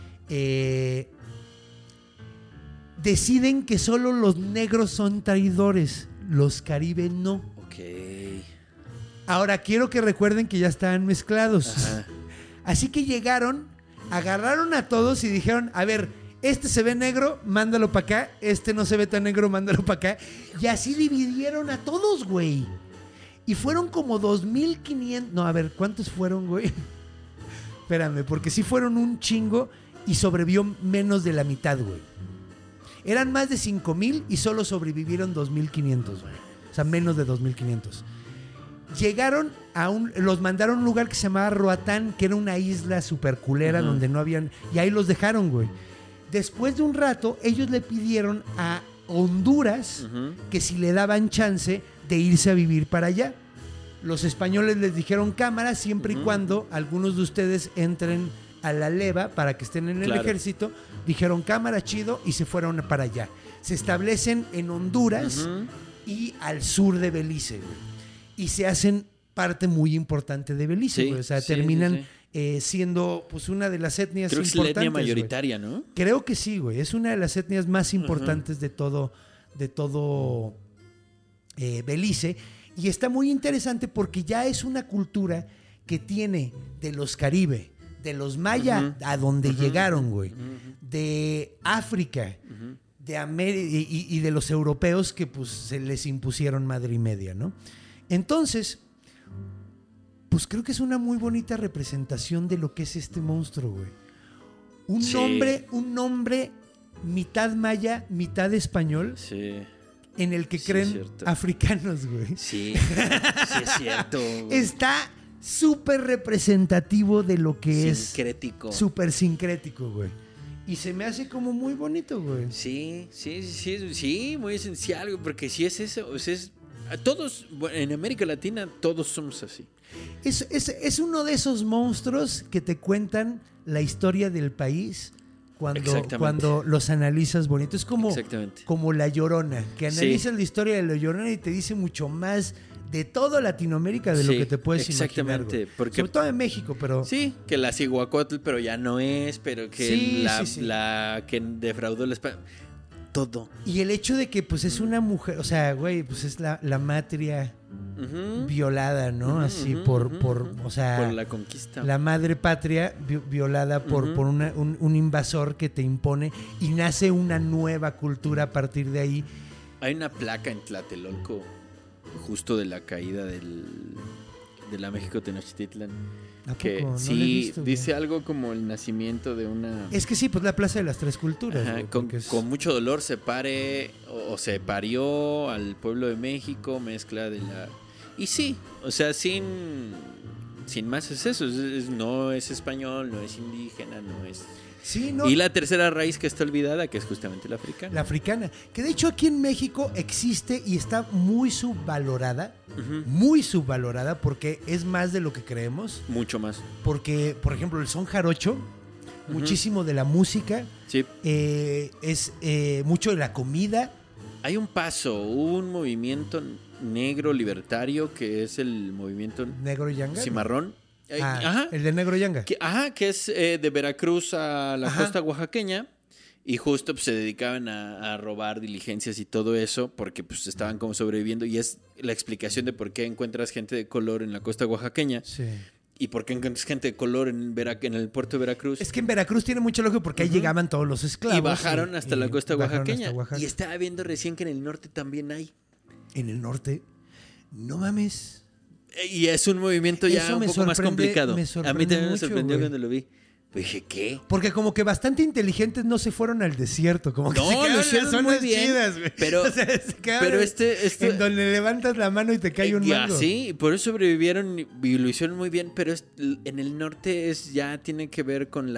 deciden que solo los negros son traidores, los caribes no. Ok. Ahora, quiero que recuerden que ya estaban mezclados. Ajá. Así que llegaron, agarraron a todos y dijeron, a ver, este se ve negro, mándalo para acá, este no se ve tan negro, mándalo para acá. Y así dividieron a todos, güey. Y fueron como 2,500... No, a ver, ¿cuántos fueron, güey? Espérame, porque sí fueron un chingo y sobrevivió menos de la mitad, güey. Eran más de 5,000 y solo sobrevivieron 2,500, güey. O sea, menos de 2,500. Llegaron los mandaron a un lugar que se llamaba Roatán, que era una isla super culera donde no habían... Y ahí los dejaron, güey. Después de un rato, ellos le pidieron a Honduras que si le daban chance de irse a vivir para allá. Los españoles les dijeron cámara siempre y cuando algunos de ustedes entren a la leva para que estén en el ejército. Dijeron cámara, chido, y se fueron para allá. Se establecen en Honduras y al sur de Belice, güey. Y se hacen parte muy importante de Belice, güey. O sea, terminan siendo pues una de las etnias Creo que importantes. es la etnia mayoritaria, ¿no? Creo que sí, güey. Es una de las etnias más importantes de todo Belice. Y está muy interesante porque ya es una cultura que tiene de los Caribe, de los Maya, a donde llegaron, güey, de África, de América y de los europeos que pues se les impusieron madre y media, ¿no? Entonces, pues creo que es una muy bonita representación de lo que es este monstruo, güey. Un nombre mitad maya, mitad español. Sí. En el que creen africanos, güey. Sí, sí es cierto. Güey. Está súper representativo de lo que es. Sincrético. Súper sincrético, güey. Y se me hace como muy bonito, güey. Sí, muy esencial, güey, porque si es eso, o sea, todos, en América Latina, todos somos así. Es uno de esos monstruos que te cuentan la historia del país cuando los analizas bonito. Es como La Llorona, que analizas la historia de La Llorona y te dice mucho más de toda Latinoamérica de lo que te puedes imaginar. Exactamente. Sobre todo en México, pero... Sí, que la Cihuacóatl, pero ya no es, pero que la que defraudó la España... Todo. Y el hecho de que pues es una mujer, o sea, güey, pues es la matria violada, ¿no? Así o sea, por la conquista. La madre patria violada por un invasor que te impone y nace una nueva cultura a partir de ahí. Hay una placa en Tlatelolco justo de la caída de la México Tenochtitlan. Que no sí dice algo como el nacimiento de una... Es que sí, pues la Plaza de las Tres Culturas. Ajá, con mucho dolor se parió al pueblo de México, mezcla de la... Y sí, o sea, sin sin más es eso. No es español, no es indígena, no es... Sí, no. Y la tercera raíz que está olvidada, que es justamente la africana. La africana. Que de hecho aquí en México existe y está muy subvalorada. Muy subvalorada porque es más de lo que creemos. Mucho más. Porque, por ejemplo, el son jarocho, muchísimo de la música, Sí. es mucho de la comida. Hay un movimiento negro libertario que es el movimiento Negro Yanga. cimarrón. Ah, el de Negro Yanga. Que es de Veracruz a la costa oaxaqueña. Y justo pues, se dedicaban a robar diligencias y todo eso porque pues estaban como sobreviviendo. Y es la explicación de por qué encuentras gente de color en la costa oaxaqueña. Sí. Y por qué encuentras gente de color en el puerto de Veracruz. Es que en Veracruz tiene mucho lógico porque ahí llegaban todos los esclavos. Y bajaron hasta la costa bajaron oaxaqueña. hasta Oaxaca. Y estaba viendo recién que en el norte también hay. En el norte. No mames. Y es un movimiento ya Eso un me poco más sorprende, complicado. me A mí sorprende también me mucho, sorprendió güey. cuando lo vi. Pues dije, ¿qué? Porque como que bastante inteligentes no se fueron al desierto. Como que No, se lo quedaron en hicieron zonas muy bien, chidas, güey. pero- O sea, se quedaron pero en donde levantas la mano y te cae un mango. Sí, por eso sobrevivieron y lo hicieron muy bien. Pero en el norte ya tiene que ver con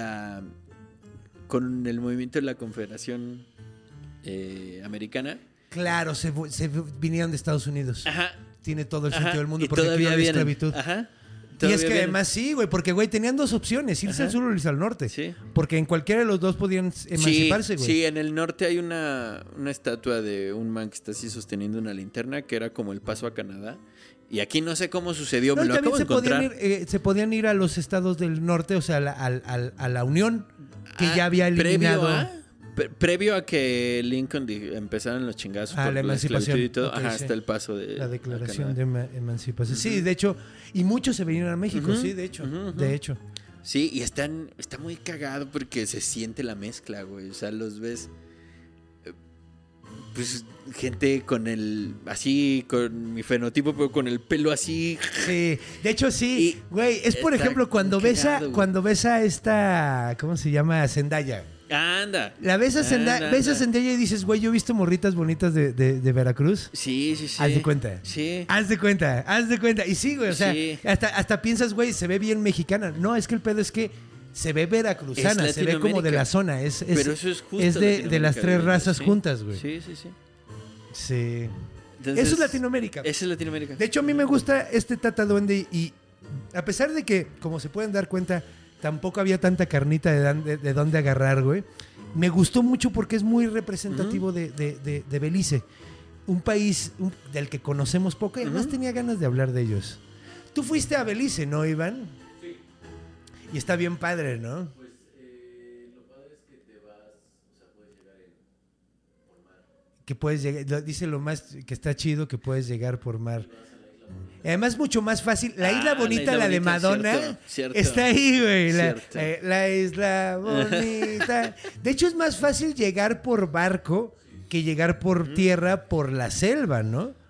el movimiento de la Confederación Americana. Claro, se vinieron de Estados Unidos. Ajá. Tiene todo el Ajá, sentido del mundo y porque aquí todavía no había vienen. esclavitud. Ajá. Y es Todavía que vienen. además sí, güey, porque, güey, tenían dos opciones, irse al sur o irse al norte. Sí. Porque en cualquiera de los dos podían emanciparse, güey. Sí, en el norte hay una estatua de un man que está así sosteniendo una linterna que era como el paso a Canadá. Y aquí no sé cómo sucedió, No, me y lo también acabo de encontrar. se podían ir a los estados del norte, o sea, a la Unión, que ya había eliminado. Previo a que Lincoln empezaran los chingazos por la emancipación. esclavitud y todo, Ok, sí. hasta el paso de La declaración a de Canadá. emancipación. Sí, de hecho, y muchos se vinieron a México, sí, de hecho. De hecho. Sí, y está muy cagado porque se siente la mezcla, güey. O sea, los ves. Pues gente con mi fenotipo, pero con el pelo así. Sí, de hecho sí, Y güey, es por está ejemplo cuando muy ves cagado, güey. cuando ves a esta, ¿cómo se llama? Zendaya. Anda. La ves a Zendaya, ves a Zendaya y dices, güey, yo he visto morritas bonitas de Veracruz. Sí. Haz de cuenta. Sí. Haz de cuenta. Y sí, güey, o sea, Sí. hasta piensas, güey, se ve bien mexicana. No, es que el pedo es que se ve veracruzana, Es se ve como de Latinoamérica. la zona. Pero eso es justo es de las Latinoamérica, tres güey. razas Sí. juntas, güey. Sí. Sí. Entonces, Eso es Latinoamérica. Eso es Latinoamérica. De hecho, a mí me gusta este Tata Duende y a pesar de que, como se pueden dar cuenta, tampoco había tanta carnita de dónde agarrar, güey. Me gustó mucho porque es muy representativo de Belice. Un país del que conocemos poco y además tenía ganas de hablar de ellos. Tú fuiste a Belice, ¿no, Iván? Sí. Y está bien padre, ¿no? Pues lo padre es que te vas, o sea, puedes llegar por mar. Que puedes llegar, dice lo más que está chido que puedes llegar por mar. Además, mucho más fácil. La isla bonita, la de Madonna, cierto. está ahí, güey. Cierto. La isla bonita. De hecho, es más fácil llegar por barco que llegar por tierra por la selva, ¿no? No,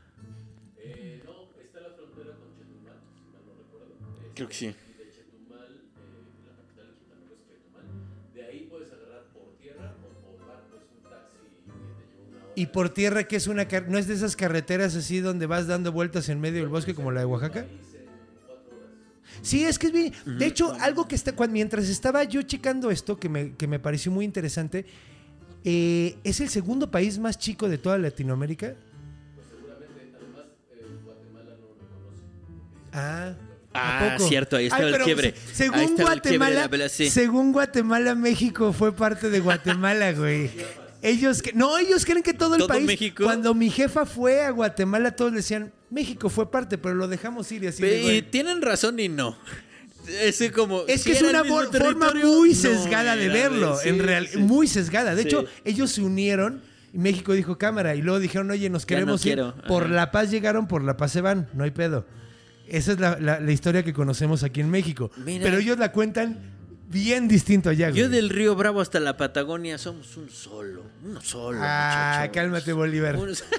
está la frontera con Chetumal, si mal no recuerdo. Creo que sí. Y de Chetumal, la capital de Quintana Roo es Chetumal. De ahí puedes agarrar por tierra o por barco. Es un taxi que te lleva una hora. Y por tierra, que es no es de esas carreteras así donde vas dando vueltas en medio del bosque como la de Oaxaca. Sí, es que es bien. De hecho, algo que mientras estaba yo checando esto, que me pareció muy interesante, es el segundo país más chico de toda Latinoamérica. Pues seguramente, además, Guatemala no lo reconoce. ¿A Ah, poco? cierto, ahí estaba el pero quiebre. Según Ahí estaba el quiebre de Guatemala, la vela, sí. según Guatemala, México fue parte de Guatemala, güey. Ellos creen que todo el ¿Todo país. México? Cuando mi jefa fue a Guatemala, todos le decían, México fue parte, pero lo dejamos ir y así. de, Y güey. tienen razón y no. Es como. Es si que es era una el mismo forma territorio, muy no sesgada de era, verlo, güey, sí, en real, sí. muy sesgada. De Sí. hecho, ellos se unieron y México dijo cámara y luego dijeron, oye, nos Ya queremos no ir. quiero. Por Ajá. la paz llegaron, por la paz se van, no hay pedo. Esa es la historia que conocemos aquí en México. Mira. Pero ellos la cuentan bien distinto allá, güey. Yo del Río Bravo hasta la Patagonia somos uno solo, muchachos. Cálmate, Bolívar.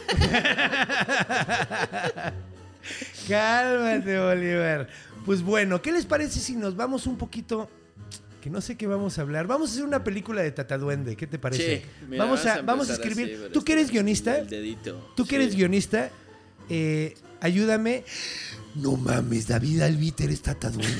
Cálmate, Bolívar. Pues bueno, ¿qué les parece si nos vamos un poquito? Que no sé qué vamos a hablar. Vamos a hacer una película de Tataduende. ¿Qué te parece? Sí, mira, vamos a empezar escribir. así, ¿Tú que eres el guionista? dedito. Tú que eres Sí. guionista, ayúdame. No mames, David Albiter es Tata Duende.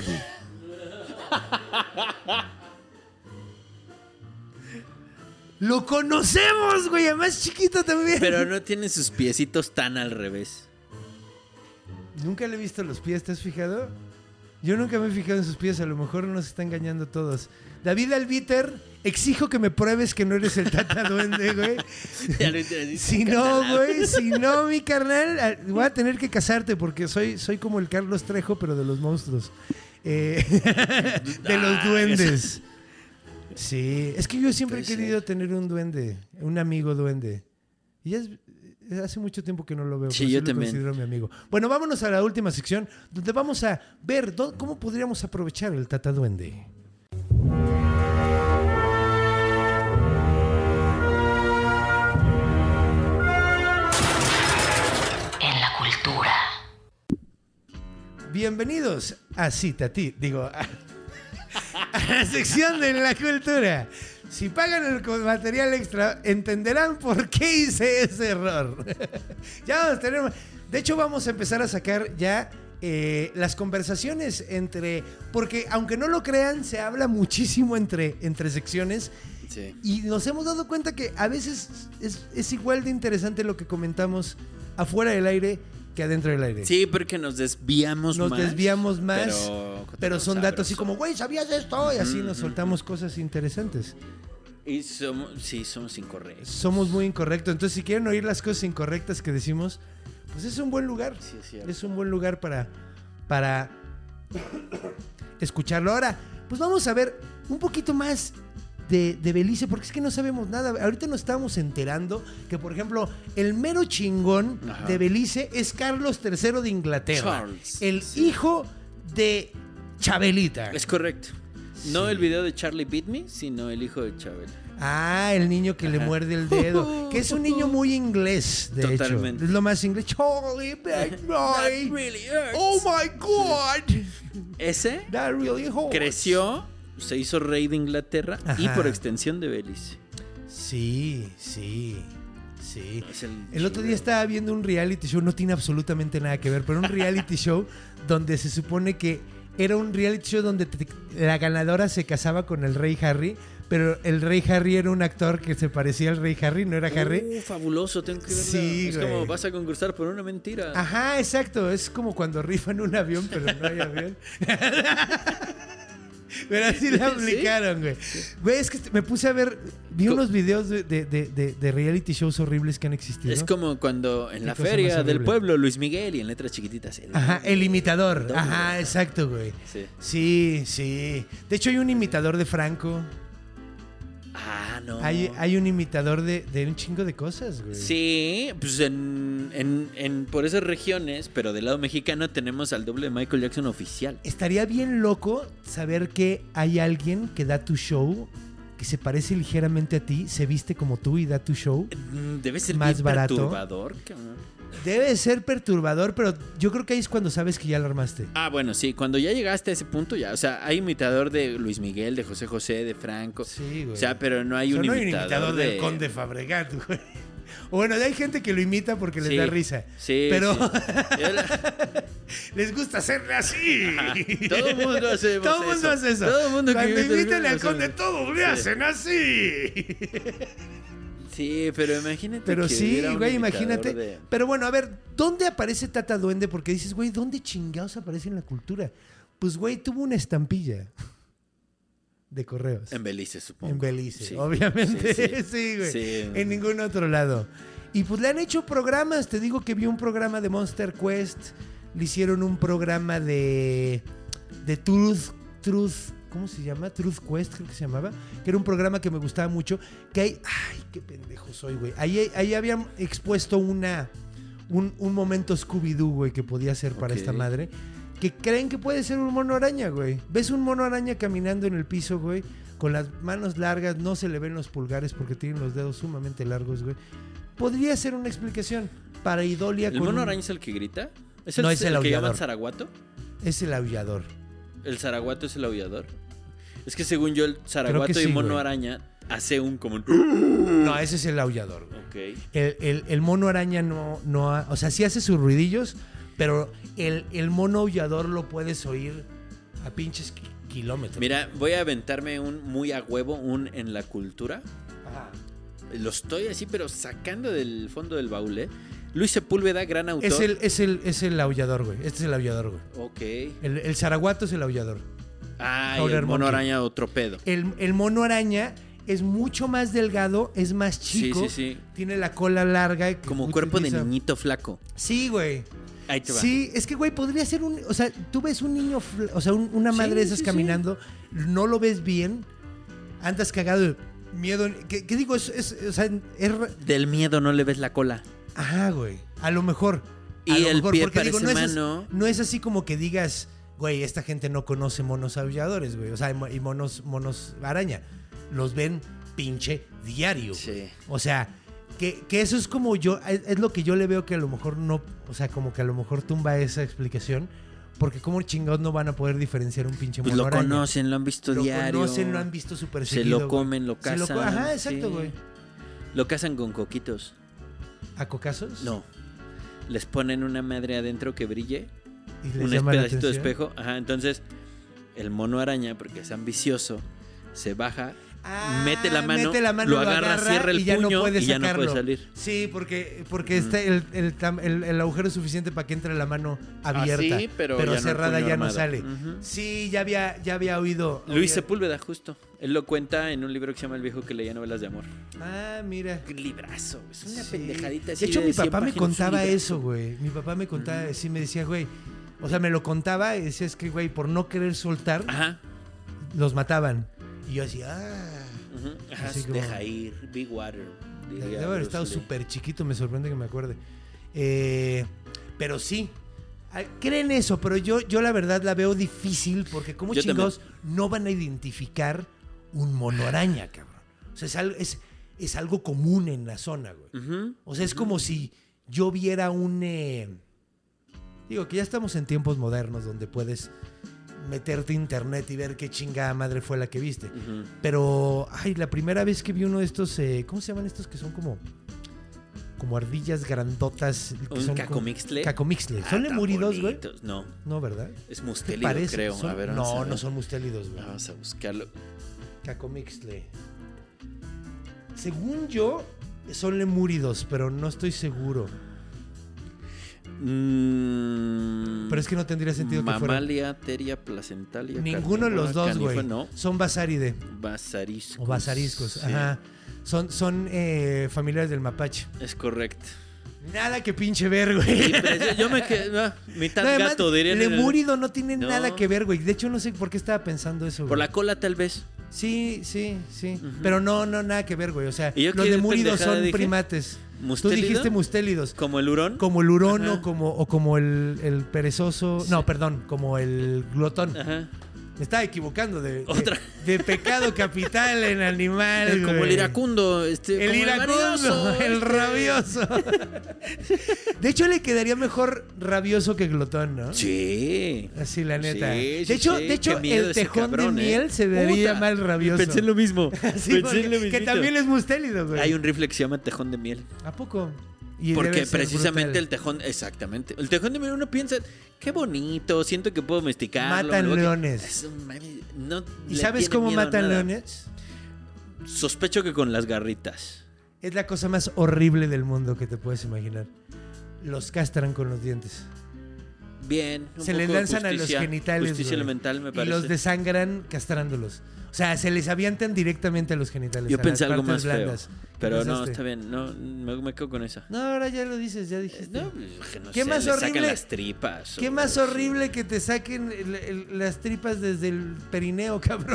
Lo conocemos, güey, además chiquito también. Pero no tiene sus piecitos tan al revés. Nunca le he visto los pies, ¿te has fijado? Yo nunca me he fijado en sus pies, a lo mejor nos está engañando todos. David Albiter, exijo que me pruebes que no eres el Tata Duende, güey. Ya lo entendí. Si no, güey, si no, mi carnal, voy a tener que casarte porque soy como el Carlos Trejo, pero de los monstruos. De los duendes. Sí, es que yo siempre he querido tener un duende, un amigo duende. Y hace mucho tiempo que no lo veo. Sí, pero yo lo también. considero mi amigo. Bueno, vámonos a la última sección donde vamos a ver cómo podríamos aprovechar el Tata Duende. En la cultura. Bienvenidos a Citati, digo, a la sección de la cultura. Si pagan el material extra, entenderán por qué hice ese error. Ya vamos a tener... De hecho, vamos a empezar a sacar ya las conversaciones entre... Porque, aunque no lo crean, se habla muchísimo entre secciones. Sí. Y nos hemos dado cuenta que a veces es igual de interesante lo que comentamos afuera del aire que adentro del aire. Sí, porque nos desviamos más. Pero son datos así sabroso. como, güey, ¿sabías esto? Y así nos soltamos cosas interesantes. Y somos incorrectos. Somos muy incorrectos. Entonces, si quieren oír las cosas incorrectas que decimos, pues es un buen lugar. Sí, es cierto. Es un buen lugar para escucharlo. Ahora, pues vamos a ver un poquito más de Belice, porque es que no sabemos nada. Ahorita nos estábamos enterando que, por ejemplo, el mero chingón de Belice es Carlos III de Inglaterra. Charles, el hijo de Chabelita. Es correcto. No el video de Charlie Beat Me, sino el hijo de Chabela. Ah, el niño que le muerde el dedo. Que es un niño muy inglés, de Totalmente. hecho. Es lo más inglés. Charlie, big boy. That really hurts. Oh my God. Ese That really hurts. creció, se hizo rey de Inglaterra y Ajá. por extensión de Belice. Sí. Es El otro día estaba viendo un reality show, no tiene absolutamente nada que ver, pero un reality show donde se supone que era un reality show donde la ganadora se casaba con el rey Harry, pero el rey Harry era un actor que se parecía al rey Harry, ¿no era Harry? Fabuloso, tengo que verlo. Sí, es güey. como vas a concursar por una mentira. Ajá, exacto, es como cuando rifan un avión, pero no hay avión. Pero así la aplicaron, güey. Güey, es que me puse a ver, vi unos videos de reality shows horribles que han existido. Es como cuando en Qué la cosa feria más del horrible. pueblo, Luis Miguel, y en letras chiquititas. Ajá, el imitador. Doble. Ajá, exacto, güey. Sí. Sí. De hecho, hay un imitador de Franco. Ah, no. Hay un imitador de un chingo de cosas, güey. Sí, pues por esas regiones, pero del lado mexicano tenemos al doble de Michael Jackson oficial. Estaría bien loco saber que hay alguien que da tu show, que se parece ligeramente a ti, se viste como tú y da tu show. Debe ser Más bien barato. perturbador, cabrón. Debe ser perturbador, pero yo creo que ahí es cuando sabes que ya lo armaste. Ah, bueno, sí, cuando ya llegaste a ese punto ya, o sea, hay imitador de Luis Miguel, de José José, de Franco. Sí, güey. O sea, pero no hay O sea, un no hay imitador del Conde Fabregat, güey. O bueno, hay gente que lo imita porque les da risa. Sí, pero sí. les gusta hacerle así. Ajá. Todo el mundo hacemos Todo el mundo eso. hace eso. Todo el mundo que Cuando imita imitan al hace Conde, eso. todos le Sí. hacen así. Sí, pero imagínate Pero que sí, hubiera un güey, imitador imagínate. de- Pero bueno, a ver, ¿dónde aparece Tata Duende? Porque dices, güey, ¿dónde chingados aparece en la cultura? Pues, güey, tuvo una estampilla de correos. En Belice, supongo. En Belice, Sí. obviamente. Sí, Sí, sí. güey. Sí. En ningún otro lado. Y pues le han hecho programas. Te digo que vi un programa de Monster Quest. Le hicieron un programa de Truth. ¿Cómo se llama? Truth Quest, creo que se llamaba. Que era un programa que me gustaba mucho. Que hay. Ay, qué pendejo soy, güey. Ahí habían expuesto un momento Scooby-Doo, güey, que podía ser para Ok. esta madre. Que creen que puede ser un mono araña, güey. Ves un mono araña caminando en el piso, güey, con las manos largas, no se le ven los pulgares porque tienen los dedos sumamente largos, güey. Podría ser una explicación para Idolia. ¿El con mono un- araña es el que grita? ¿Es No, es el que aullador. llaman zaraguato? Es el aullador. ¿El zaraguato es el aullador? Es que según yo, el zaraguato sí, y mono güey. araña hace un como un... No, ese es el aullador, güey. Ok. El mono araña no o sea, sí hace sus ruidillos, Pero el mono aullador lo puedes oír a pinches kilómetros. Mira, voy a aventarme un muy a huevo, un en la cultura. Ajá. Lo estoy así, pero sacando del fondo del baúl, ¿eh? Luis Sepúlveda, gran autor. Es el aullador, güey. Este es el aullador, güey. Ok. El zaraguato es el aullador. Ah, y Howler el mono Monkey. araña, otro pedo. El mono araña es mucho más delgado, es más chico. Sí. Tiene la cola larga. que Como cuerpo de utiliza- niñito flaco. Sí, güey. Ahí te va. Sí, es que, güey, podría ser un... O sea, tú ves un niño, o sea, una madre de esas sí, caminando, no lo ves bien, andas cagado de miedo. ¿Qué digo? O sea, Del miedo no le ves la cola. Ajá, güey. A lo mejor. Y a lo el mejor, pie porque parece no mano. no es así como que digas, güey, esta gente no conoce monos aulladores, güey. O sea, y monos araña. Los ven pinche diario. Sí. Güey. O sea, que eso es como es lo que yo le veo que a lo mejor no, o sea, como que a lo mejor tumba esa explicación. Porque cómo chingados no van a poder diferenciar un pinche Pues mono lo araña. conocen, lo han visto Lo diario. conocen, lo han visto súper Se seguido, lo güey. comen, lo Se lo cazan. Ajá, exacto, sí. güey. Lo cazan con coquitos. ¿A cocazos? No. Les ponen una madre adentro que brille. ¿Y les Un llama la pedacito de atención? espejo. Ajá, entonces el mono araña, porque es ambicioso, se baja, mete la mano, lo agarra, cierra el y ya puño no puede y ya no sacarlo. puede salir. Sí, porque está el agujero es suficiente para que entre la mano abierta, Así, pero ya no el cerrada puño ya no armado. sale. Ujú. Sí, ya había oído. Luis Sepúlveda, justo. Él lo cuenta en un libro que se llama El viejo que leía novelas de amor. Ah, mira. Un librazo, es una Sí. pendejadita así. De hecho, mi 100 papá me páginas, un contaba librazo. eso, güey. Mi papá me contaba, sí me decía, güey. O sea, me lo contaba y decía, es que, güey, por no querer soltar, Ajá. los mataban. Y yo así, Ujú. Ajá, Así como- deja ir, Big Water. diría debe haber Bruce estado Lee. súper chiquito, me sorprende que me acuerde. Pero sí, creen eso, pero yo la verdad la veo difícil porque como Yo chingados no van a identificar un mono araña, cabrón. O sea, es algo común en la zona, güey. Ujú. O sea, es como si yo viera un... digo que ya estamos en tiempos modernos donde puedes meterte a internet y ver qué chingada madre fue la que viste. Ujú. Pero, ay, la primera vez que vi uno de estos, ¿cómo se llaman estos que son como ardillas grandotas? Que ¿Un son cacomixtle? Cacomixtle. Ah, ¿Son tan lemúridos, güey? bonitos. No, No, ¿verdad? es ¿Qué mustélido, parece? creo. Son- A ver, vamos a no, ver. no son mustélidos, güey. Vamos a buscarlo. Cacomixtle. Según yo, son lemúridos, pero no estoy seguro. Pero es que no tendría sentido que fuera. Mamalia, teria, placentalia. Ninguno de los dos, güey. No. Son basáride Basariscos. o basariscos. Sí, Ajá. Son familiares del mapache. es correcto. Nada que pinche ver, güey. Sí, pero yo me quedé. Mitad No, además, gato, dirían. en el- lemúrido no tiene No. nada que ver, güey. De hecho, no sé por qué estaba pensando eso, güey. Por la cola, tal vez. Sí. Pero no, nada que ver, güey. O sea, ¿Y yo los qué lemúridos pendejada son dije? primates. ¿Mustélido? Tú dijiste mustélidos. Como el hurón. Como el hurón Ajá. o como el perezoso. No, perdón, como el glotón. Ajá. Me estaba equivocando Otra. de pecado capital en animal. Como el güey. iracundo. El como iracundo, vanidoso, el rabioso. De hecho, le quedaría mejor rabioso que glotón, ¿no? Sí. Así, la neta. Sí, de hecho, qué miedo el ese tejón cabrón, de miel se vería Puta. mal rabioso. Pensé en lo mismo. Sí, Pensé porque- en lo que mismito. también es mustélido, güey. Hay un rifle que se llama tejón de miel. ¿A poco? Y Porque debe ser precisamente brutal. el tejón, exactamente. El tejón de miel uno piensa, qué bonito, siento que puedo domesticarlo. Matan luego que- leones. Es un mame, no ¿Y le sabes tiene cómo miedo a matan nada. leones? Sospecho que con las garritas. Es la cosa más horrible del mundo que te puedes imaginar. Los castran con los dientes. Bien. un Se les poco de lanzan a los justicia- genitales. Justicia güey. elemental, me Y parece. los desangran castrándolos. O sea, se les avientan directamente a los genitales. Yo a pensé las algo partes más blandas. feo. ¿Qué Pero no, pensaste? está bien. No, me quedo con esa. No, ahora ya lo dices, ya dijiste. No, pues, que no ¿Qué sé, más le sacan horrible? las tripas. ¿Qué o- más horrible que te saquen las tripas desde el perineo, cabrón?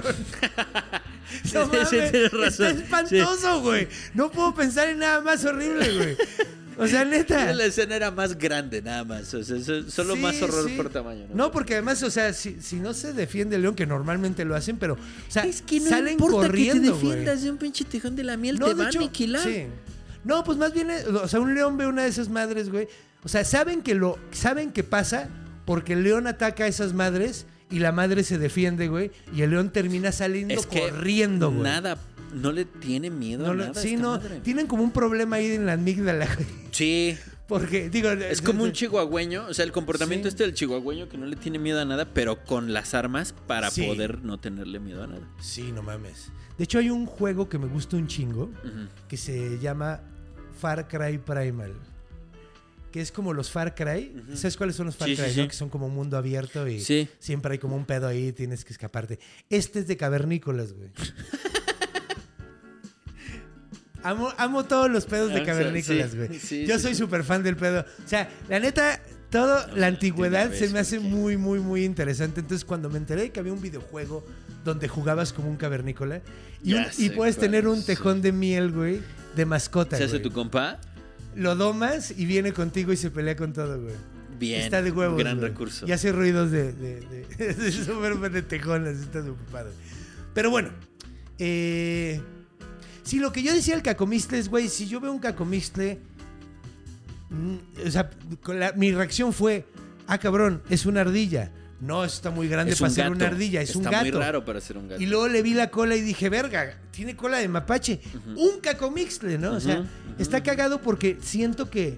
No Sí, sí, mames, tienes razón. está espantoso, güey. No puedo pensar en nada más horrible, güey. O sea, neta. La escena era más grande, nada más. O sea, solo Sí, más horror sí. por tamaño. No, porque además, o sea, si no se defiende el león, que normalmente lo hacen, pero, o sea, Es que no salen importa corriendo, que te güey. defiendas de un pinche tejón de la miel, No, te de va a hecho, aniquilar. sí. No, pues más bien, o sea, un león ve una de esas madres, güey. O sea, saben que pasa porque el león ataca a esas madres y la madre se defiende, güey. Y el león termina saliendo Es que corriendo, güey. nada, no le tiene miedo No, a lo- nada. sí, esta no. madre. Tienen como un problema ahí en la amígdala, güey. Sí, Porque, digo... Es como un chihuahueño, o sea, el comportamiento Sí. del chihuahueño que no le tiene miedo a nada, pero con las armas para Sí. poder no tenerle miedo a nada. Sí, no mames. De hecho, hay un juego que me gusta un chingo que se llama Far Cry Primal. Que es como los Far Cry. ¿Sabes cuáles son los Far Sí, Cry? sí, ¿no? sí. Que son como un mundo abierto y Sí. siempre hay como un pedo ahí, tienes que escaparte. Este es de cavernícolas, güey. Amo todos los pedos de Ah, cavernícolas, sí, güey. sí, Yo sí, soy sí. súper fan del pedo. O sea, la neta, toda la antigüedad una se vez, me hace porque- muy, muy, muy interesante. Entonces, cuando me enteré que había un videojuego donde jugabas como un cavernícola y, Ya y sé puedes cuál, tener un sí. tejón de miel, güey, de mascota, ¿Se hace güey. tu compa? Lo domas y viene contigo y se pelea con todo, güey. Bien. Está de huevos, Gran güey. recurso. Y hace ruidos de súper de tejón, así está súper padre. Pero bueno, sí, lo que yo decía el cacomistle es, güey, si yo veo un cacomistle, o sea, mi reacción fue, ah, cabrón, es una ardilla. No, eso está muy grande Es para un ser gato. una ardilla, es un Está gato. muy raro para ser un gato. Y luego le vi la cola y dije, verga, tiene cola de mapache. Un cacomixtle, ¿no? O sea, está cagado porque siento que...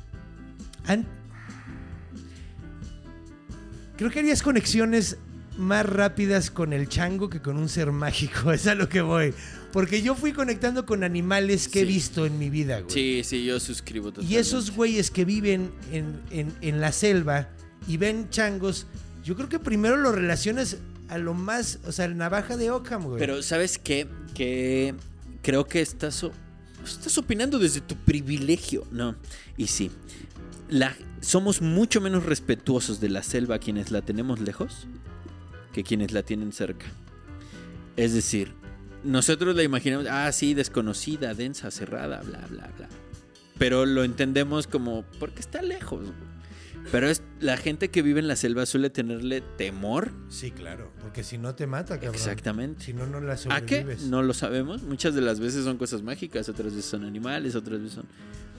Creo que harías conexiones más rápidas con el chango que con un ser mágico. Es a lo que voy. Porque yo fui conectando con animales que he Sí. visto en mi vida, güey. Sí, sí, yo suscribo Y totalmente. esos güeyes que viven en la selva y ven changos, yo creo que primero lo relacionas a lo más, o sea, navaja de Ockham, güey. Pero, ¿sabes qué? Que creo que estás opinando desde tu privilegio. No, y sí. Somos mucho menos respetuosos de la selva quienes la tenemos lejos que quienes la tienen cerca. Es decir, nosotros la imaginamos, sí, desconocida, densa, cerrada, bla, bla, bla. Pero lo entendemos como porque está lejos, güey. Pero la gente que vive en la selva suele tenerle temor. Sí, claro, porque si no te mata, cabrón. Exactamente. Si no, no la ¿A qué? sobrevives. No lo sabemos. Muchas de las veces son cosas mágicas, otras veces son animales, otras veces son...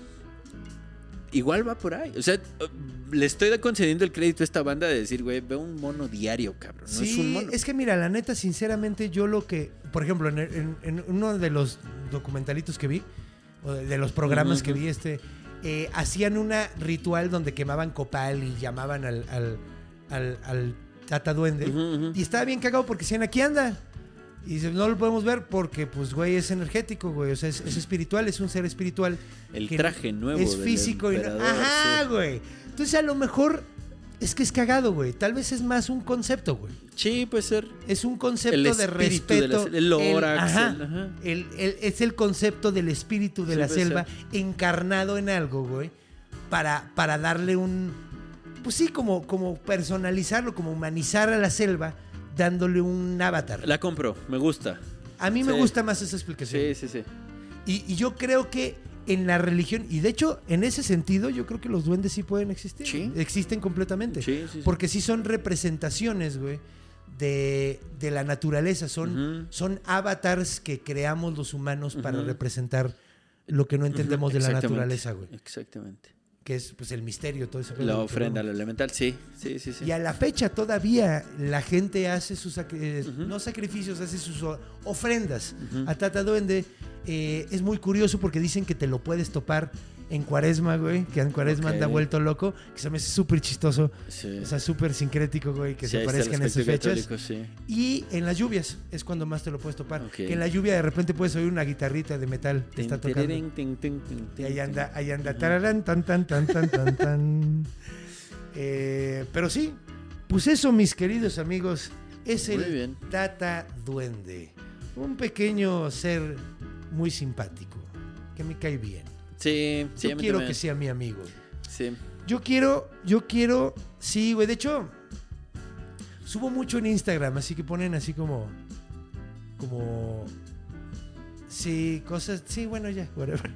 Igual va por ahí. O sea, le estoy concediendo el crédito a esta banda de decir, güey, veo un mono diario, cabrón. No Sí, es un mono. es que mira, la neta, sinceramente, yo lo que... Por ejemplo, en uno de los documentalitos que vi, o de los programas que vi, hacían una ritual donde quemaban copal y llamaban al Tata Duende. Y estaba bien cagado porque decían, aquí anda. Y dice, no lo podemos ver porque, pues, güey, es energético, güey. O sea, es espiritual, es un ser espiritual. El que traje nuevo es del físico y emperador, ajá, sí. güey. Entonces, a lo mejor es que es cagado, güey. Tal vez es más un concepto, güey. Sí, puede ser. Es un concepto El de espíritu de respeto. el órax. Ajá. Es el concepto del espíritu de Sí, la puede selva ser. encarnado en algo, güey. Para darle un... Pues sí, como personalizarlo, como humanizar a la selva, dándole un avatar. La compro, me gusta. A mí me Sí. gusta más esa explicación. Sí. Y yo creo que en la religión, y de hecho, en ese sentido, yo creo que los duendes sí pueden existir. Sí. Existen completamente. Sí. Porque sí son representaciones, güey, de la naturaleza. Son avatars que creamos los humanos para representar lo que no entendemos de la Exactamente. naturaleza, güey. Exactamente. Que es pues el misterio, todo eso. La ofrenda, lo elemental, sí. Y a la fecha todavía la gente hace sus no sacrificios, hace sus ofrendas a Tata Duende. Es muy curioso porque dicen que te lo puedes topar en Cuaresma, güey. Que en Cuaresma anda Ok. vuelto loco. Que se me hace súper chistoso. Sí. O sea, súper sincrético, güey, que Sí, se ahí está el parezcan en esas aspecto fechas. católico, sí. Y en las lluvias es cuando más te lo puedes topar. Ok. Que en la lluvia de repente puedes oír una guitarrita de metal que está tocando. Y ahí anda, tararán, tan. Pero sí, pues eso, mis queridos amigos, es Muy el bien. Tata Duende. Un pequeño ser muy simpático, que me cae bien. Sí, Yo a mí quiero también. que sea mi amigo. Sí. Yo quiero, sí, güey, de hecho, subo mucho en Instagram, así que ponen así como, sí, cosas, sí, bueno, ya, whatever.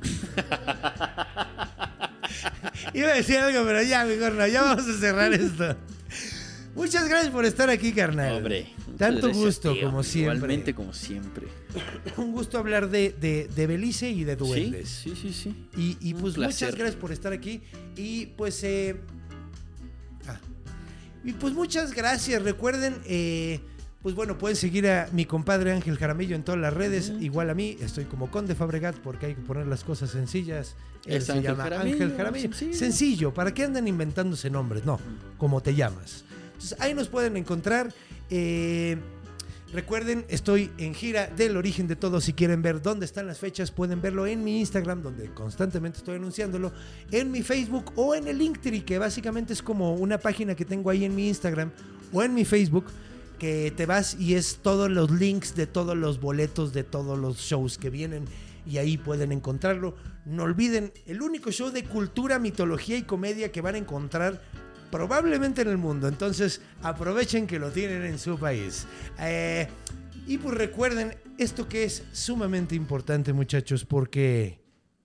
Iba a decir algo, pero ya, mejor no, ya vamos a cerrar esto. Muchas gracias por estar aquí, carnal. Hombre. muchas Tanto gracias, gusto, tío. como siempre. Igualmente, como siempre. Un gusto hablar de Belice y de duendes. Sí. Y Un pues placer. muchas gracias por estar aquí. Y pues muchas gracias. Recuerden Pues bueno, pueden seguir a mi compadre Ángel Jaramillo en todas las redes. Igual a mí, estoy como Conde Fabregat porque hay que poner las cosas sencillas. Él Es se Ángel llama Jaramillo, Ángel Jaramillo. sencillo. Sencillo, ¿para qué andan inventándose nombres? No, como te llamas. Entonces ahí nos pueden encontrar. Recuerden, estoy en gira del Origen de Todo. Si quieren ver dónde están las fechas, pueden verlo en mi Instagram, donde constantemente estoy anunciándolo, en mi Facebook o en el Linktree, que básicamente es como una página que tengo ahí en mi Instagram o en mi Facebook, que te vas y es todos los links de todos los boletos de todos los shows que vienen, y ahí pueden encontrarlo. No olviden, el único show de cultura, mitología y comedia que van a encontrar probablemente en el mundo. Entonces aprovechen que lo tienen en su país. Y pues recuerden esto que es sumamente importante, muchachos, porque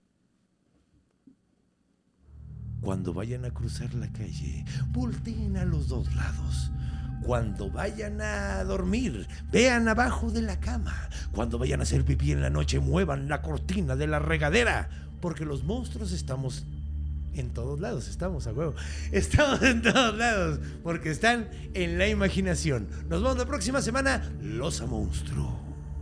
cuando vayan a cruzar la calle, volteen a los dos lados. Cuando vayan a dormir, vean abajo de la cama. Cuando vayan a hacer pipí en la noche, muevan la cortina de la regadera, porque los monstruos estamos en todos lados, estamos a huevo. Estamos en todos lados, porque están en la imaginación. Nos vemos la próxima semana, Los a Monstruo.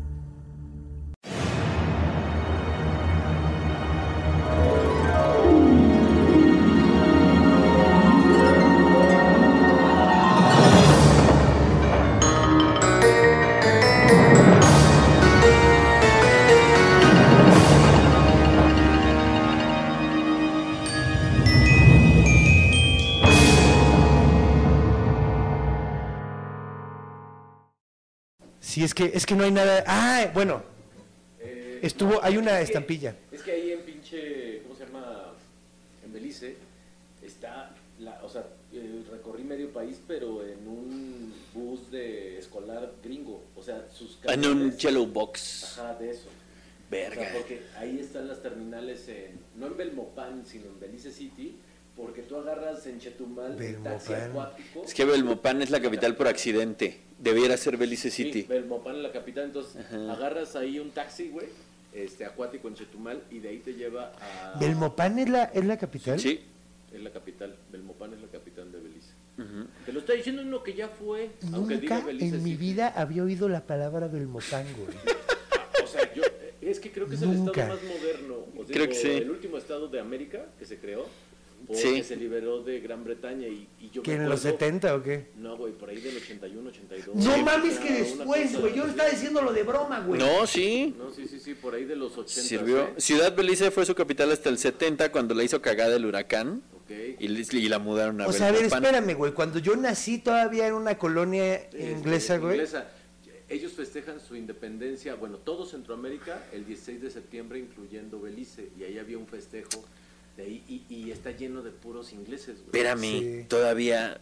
Sí, es que no hay nada. Ah, bueno. Hay una estampilla. Es que ahí en pinche, ¿cómo se llama? En Belice está, o sea, recorrí medio país, pero en un bus de escolar gringo. O sea, sus En un camiones- yellow box. Ajá, de eso. Verga. O sea, porque ahí están las terminales no en Belmopan, sino en Belice City, porque tú agarras en Chetumal el taxi Belmopan. acuático. Es que Belmopan es la capital por accidente. Debiera ser Belice Sí, City. Belmopan es la capital, entonces Ajá. agarras ahí un taxi, güey, acuático en Chetumal, y de ahí te lleva a... ¿Belmopan es la capital? Sí. Es la capital, Belmopan es la capital de Belice. Te lo está diciendo uno que ya fue, aunque diga Nunca Belice en mi City. vida había oído la palabra Belmopan, güey. O sea, es que creo que es el Nunca. estado más moderno, Creo que sí. el último estado de América que se creó, porque Sí. se liberó de Gran Bretaña, y yo ¿Que me en los acuerdo- 70 o qué? No, güey, por ahí del 81, 82. No Sí, mames, o que sea, una después, cosa güey. Yo así. estaba diciéndolo de broma, güey. No, sí. No, sí, por ahí de los 80. Sirvió. Ciudad Belice fue su capital hasta el 70, cuando la hizo cagada el huracán. Ok. Y la mudaron a O sea, a ver, Belmopan. espérame, güey. Cuando yo nací todavía era una colonia inglesa, güey. Inglesa. Ellos festejan su independencia, bueno, todo Centroamérica, el 16 de septiembre, incluyendo Belice, y ahí había un festejo de ahí, y está lleno de puros ingleses, güey. Espérame, Sí. todavía...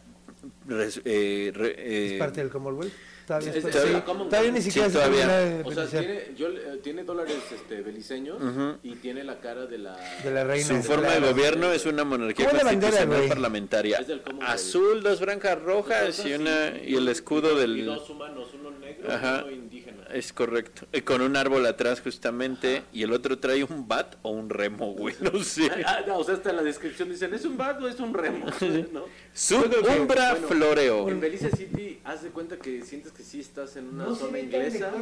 Es parte del Commonwealth. Todavía, Es de- sí, la Commonwealth. todavía ni siquiera Sí, se todavía. termina de O sea, independizar. tiene dólares beliceños, y tiene la cara de la reina. Su forma de Claro. gobierno es una monarquía ¿Cómo la bandera, constitucional güey? parlamentaria. Es del Commonwealth. Azul, 2 franjas rojas y el escudo y del... dos humanos, uno negro Ajá. y uno indígena. Es correcto. Con un árbol atrás justamente, y el otro trae un bat o un remo, güey, no sé. No, o sea, hasta en la descripción dicen, ¿es un bat o es un remo? ¿No? Umbra Bueno, floreo. En Belice City, haz de cuenta que sientes que sí estás en una zona inglesa.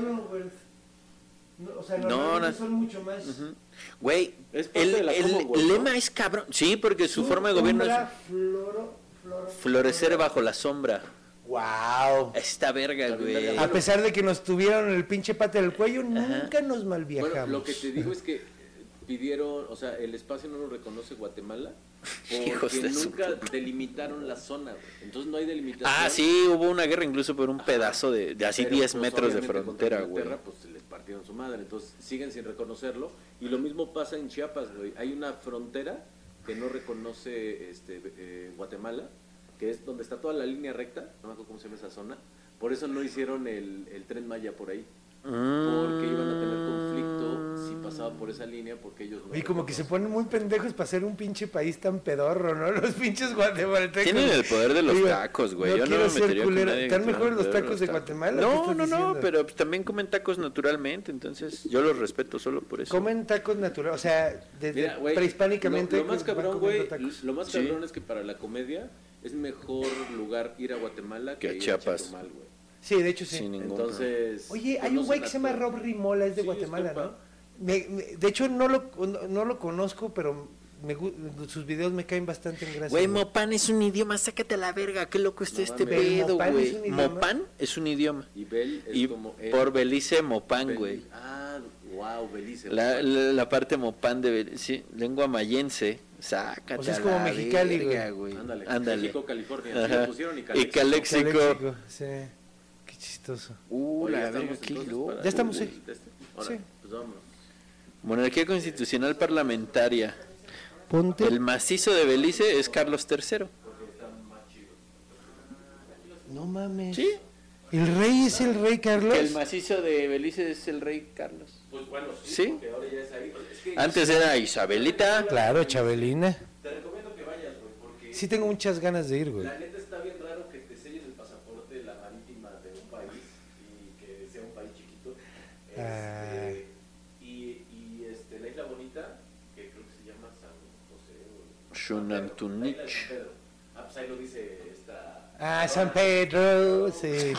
O sea, No, normalmente no. son mucho más. Güey, Es parte de la Commonwealth, ¿no? lema es cabrón. Sí, porque su forma de gobierno es florecer bajo la sombra. Wow. Esta verga, Está bien güey. verga. A pesar de que nos tuvieron el pinche pate del cuello, nunca nos malviajamos. Bueno, lo que te digo es que pidieron, o sea, el espacio no lo reconoce Guatemala Hijos porque de su nunca puta. delimitaron la zona, güey. Entonces no hay delimitación. Ah, sí, hubo una guerra incluso por un pedazo de así Pero, 10 pues, metros de obviamente, contra frontera, güey. Inglaterra, pues se les partieron su madre, entonces siguen sin reconocerlo. Y lo mismo pasa en Chiapas, güey. Hay una frontera que no reconoce Guatemala, que es donde está toda la línea recta, no me acuerdo cómo se llama esa zona. Por eso no hicieron el Tren Maya por ahí, porque iban a tener conflicto si pasaba por esa línea, porque ellos no Y como que se reconocen. ponen muy pendejos para ser un pinche país tan pedorro, ¿no? Los pinches guatemaltecos. Tienen el poder de los Digo, tacos, güey. no Yo no quiero me ser metería con culero. nadie ¿Están que mejores los tenga tacos de Guatemala? ¿Qué No, estás no, diciendo? pero pues, también comen tacos naturalmente, entonces yo los respeto solo por eso. Comen tacos naturales, o sea, desde Mira, güey, prehispánicamente. lo más van cabrón, comiendo güey, tacos. lo más Sí. cabrón es que para la comedia es mejor lugar ir a Guatemala Que a ir Chiapas. a Chetumal, güey. Sí, de hecho sí. Sin ningún Entonces... Oye, hay no un sé güey que se llama natural. Rob Rimola, es de Sí, Guatemala, es ¿no? compa. De hecho, no lo conozco, pero sus videos me caen bastante en gracia. Güey, Mopan es un idioma, sácate a la verga, qué loco está No este mames. pedo, ¿Mopan güey. es un idioma? Mopan es un idioma. Y Bel es Y como... por Belice, Mopan, güey. Ah, wow, Belice. La parte Mopan de Belice, sí, lengua mayense, sácate O sea, es a como la Mexicali, verga, güey. Ándale. México, California. Si Ajá. le pusieron Y Calexico. Calexico. Caléxico, sí. Qué chistoso. Oye, La ya verga, estamos qué entonces loco. para Ya estamos, el- sí. Ahora, Sí. pues vámonos. Monarquía constitucional parlamentaria. Ponte. El macizo de Belice es Carlos III. No mames. Sí. ¿El rey es el rey Carlos? El macizo de Belice es el rey Carlos. Pues bueno, ¿Sí? porque ahora ya es ahí. Es que Antes era Isabelita. Claro, Chabelina. te recomiendo que vayas, güey, porque Sí tengo muchas ganas de ir, güey. la neta está bien raro que te selles el pasaporte de la marítima de un país y que sea un país chiquito. Ah. La isla bonita, que creo que se llama San José o Xunantunich. la isla de San Pedro. Ah, pues ahí lo dice esta... Ah, San Pedro, sí.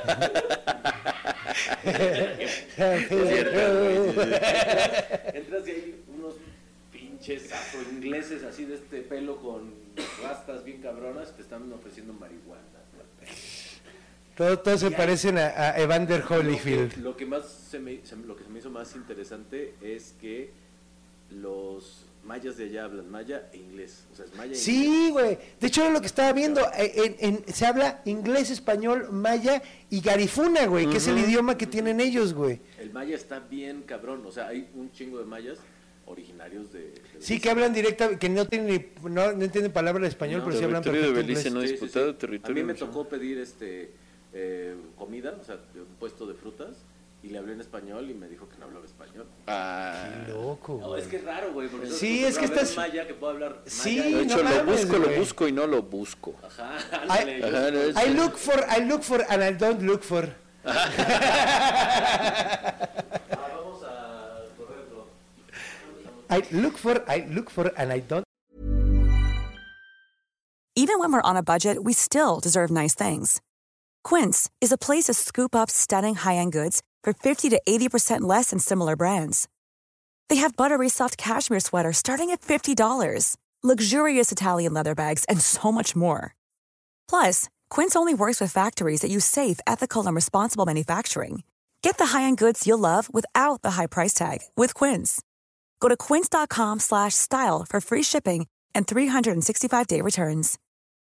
San Pedro. Entras y hay unos pinches afroingleses así de este pelo con rastas bien cabronas, te están ofreciendo marihuana. Todos se parecen a Evander Holyfield. Lo que se me hizo más interesante es que los mayas de allá hablan maya e inglés. O sea, es maya e inglés. Sí, güey. De hecho, era lo que estaba viendo. Se habla inglés, español, maya y garifuna, güey, que es el idioma que tienen ellos, güey. El maya está bien cabrón. O sea, hay un chingo de mayas originarios de Sí, que hablan directamente, que no tienen no entienden palabra de español, No, pero sí hablan territorio de perfecto Belice inglés. no Sí, sí, disputado, sí. territorio A mí me nacional. tocó pedir comida, o sea, de un puesto de frutas, y le hablé en español y me dijo que no hablaba español. Ah, Qué loco, No, güey. es que es raro, güey. porque Sí, yo es que hablar estás- maya que puedo hablar Sí, maya. de hecho, no mames, lo güey. busco y no lo busco. Ajá, I, ándale, yo- Ajá, no es- I look for and I don't look for. vamos a correrlo. I look for and I don't. Even when we're on a budget, we still deserve nice things. Quince is a place to scoop up stunning high-end goods for 50 to 80% less than similar brands. They have buttery soft cashmere sweaters starting at $50, luxurious Italian leather bags, and so much more. Plus, Quince only works with factories that use safe, ethical, and responsible manufacturing. Get the high-end goods you'll love without the high price tag with Quince. Go to quince.com/style for free shipping and 365-day returns.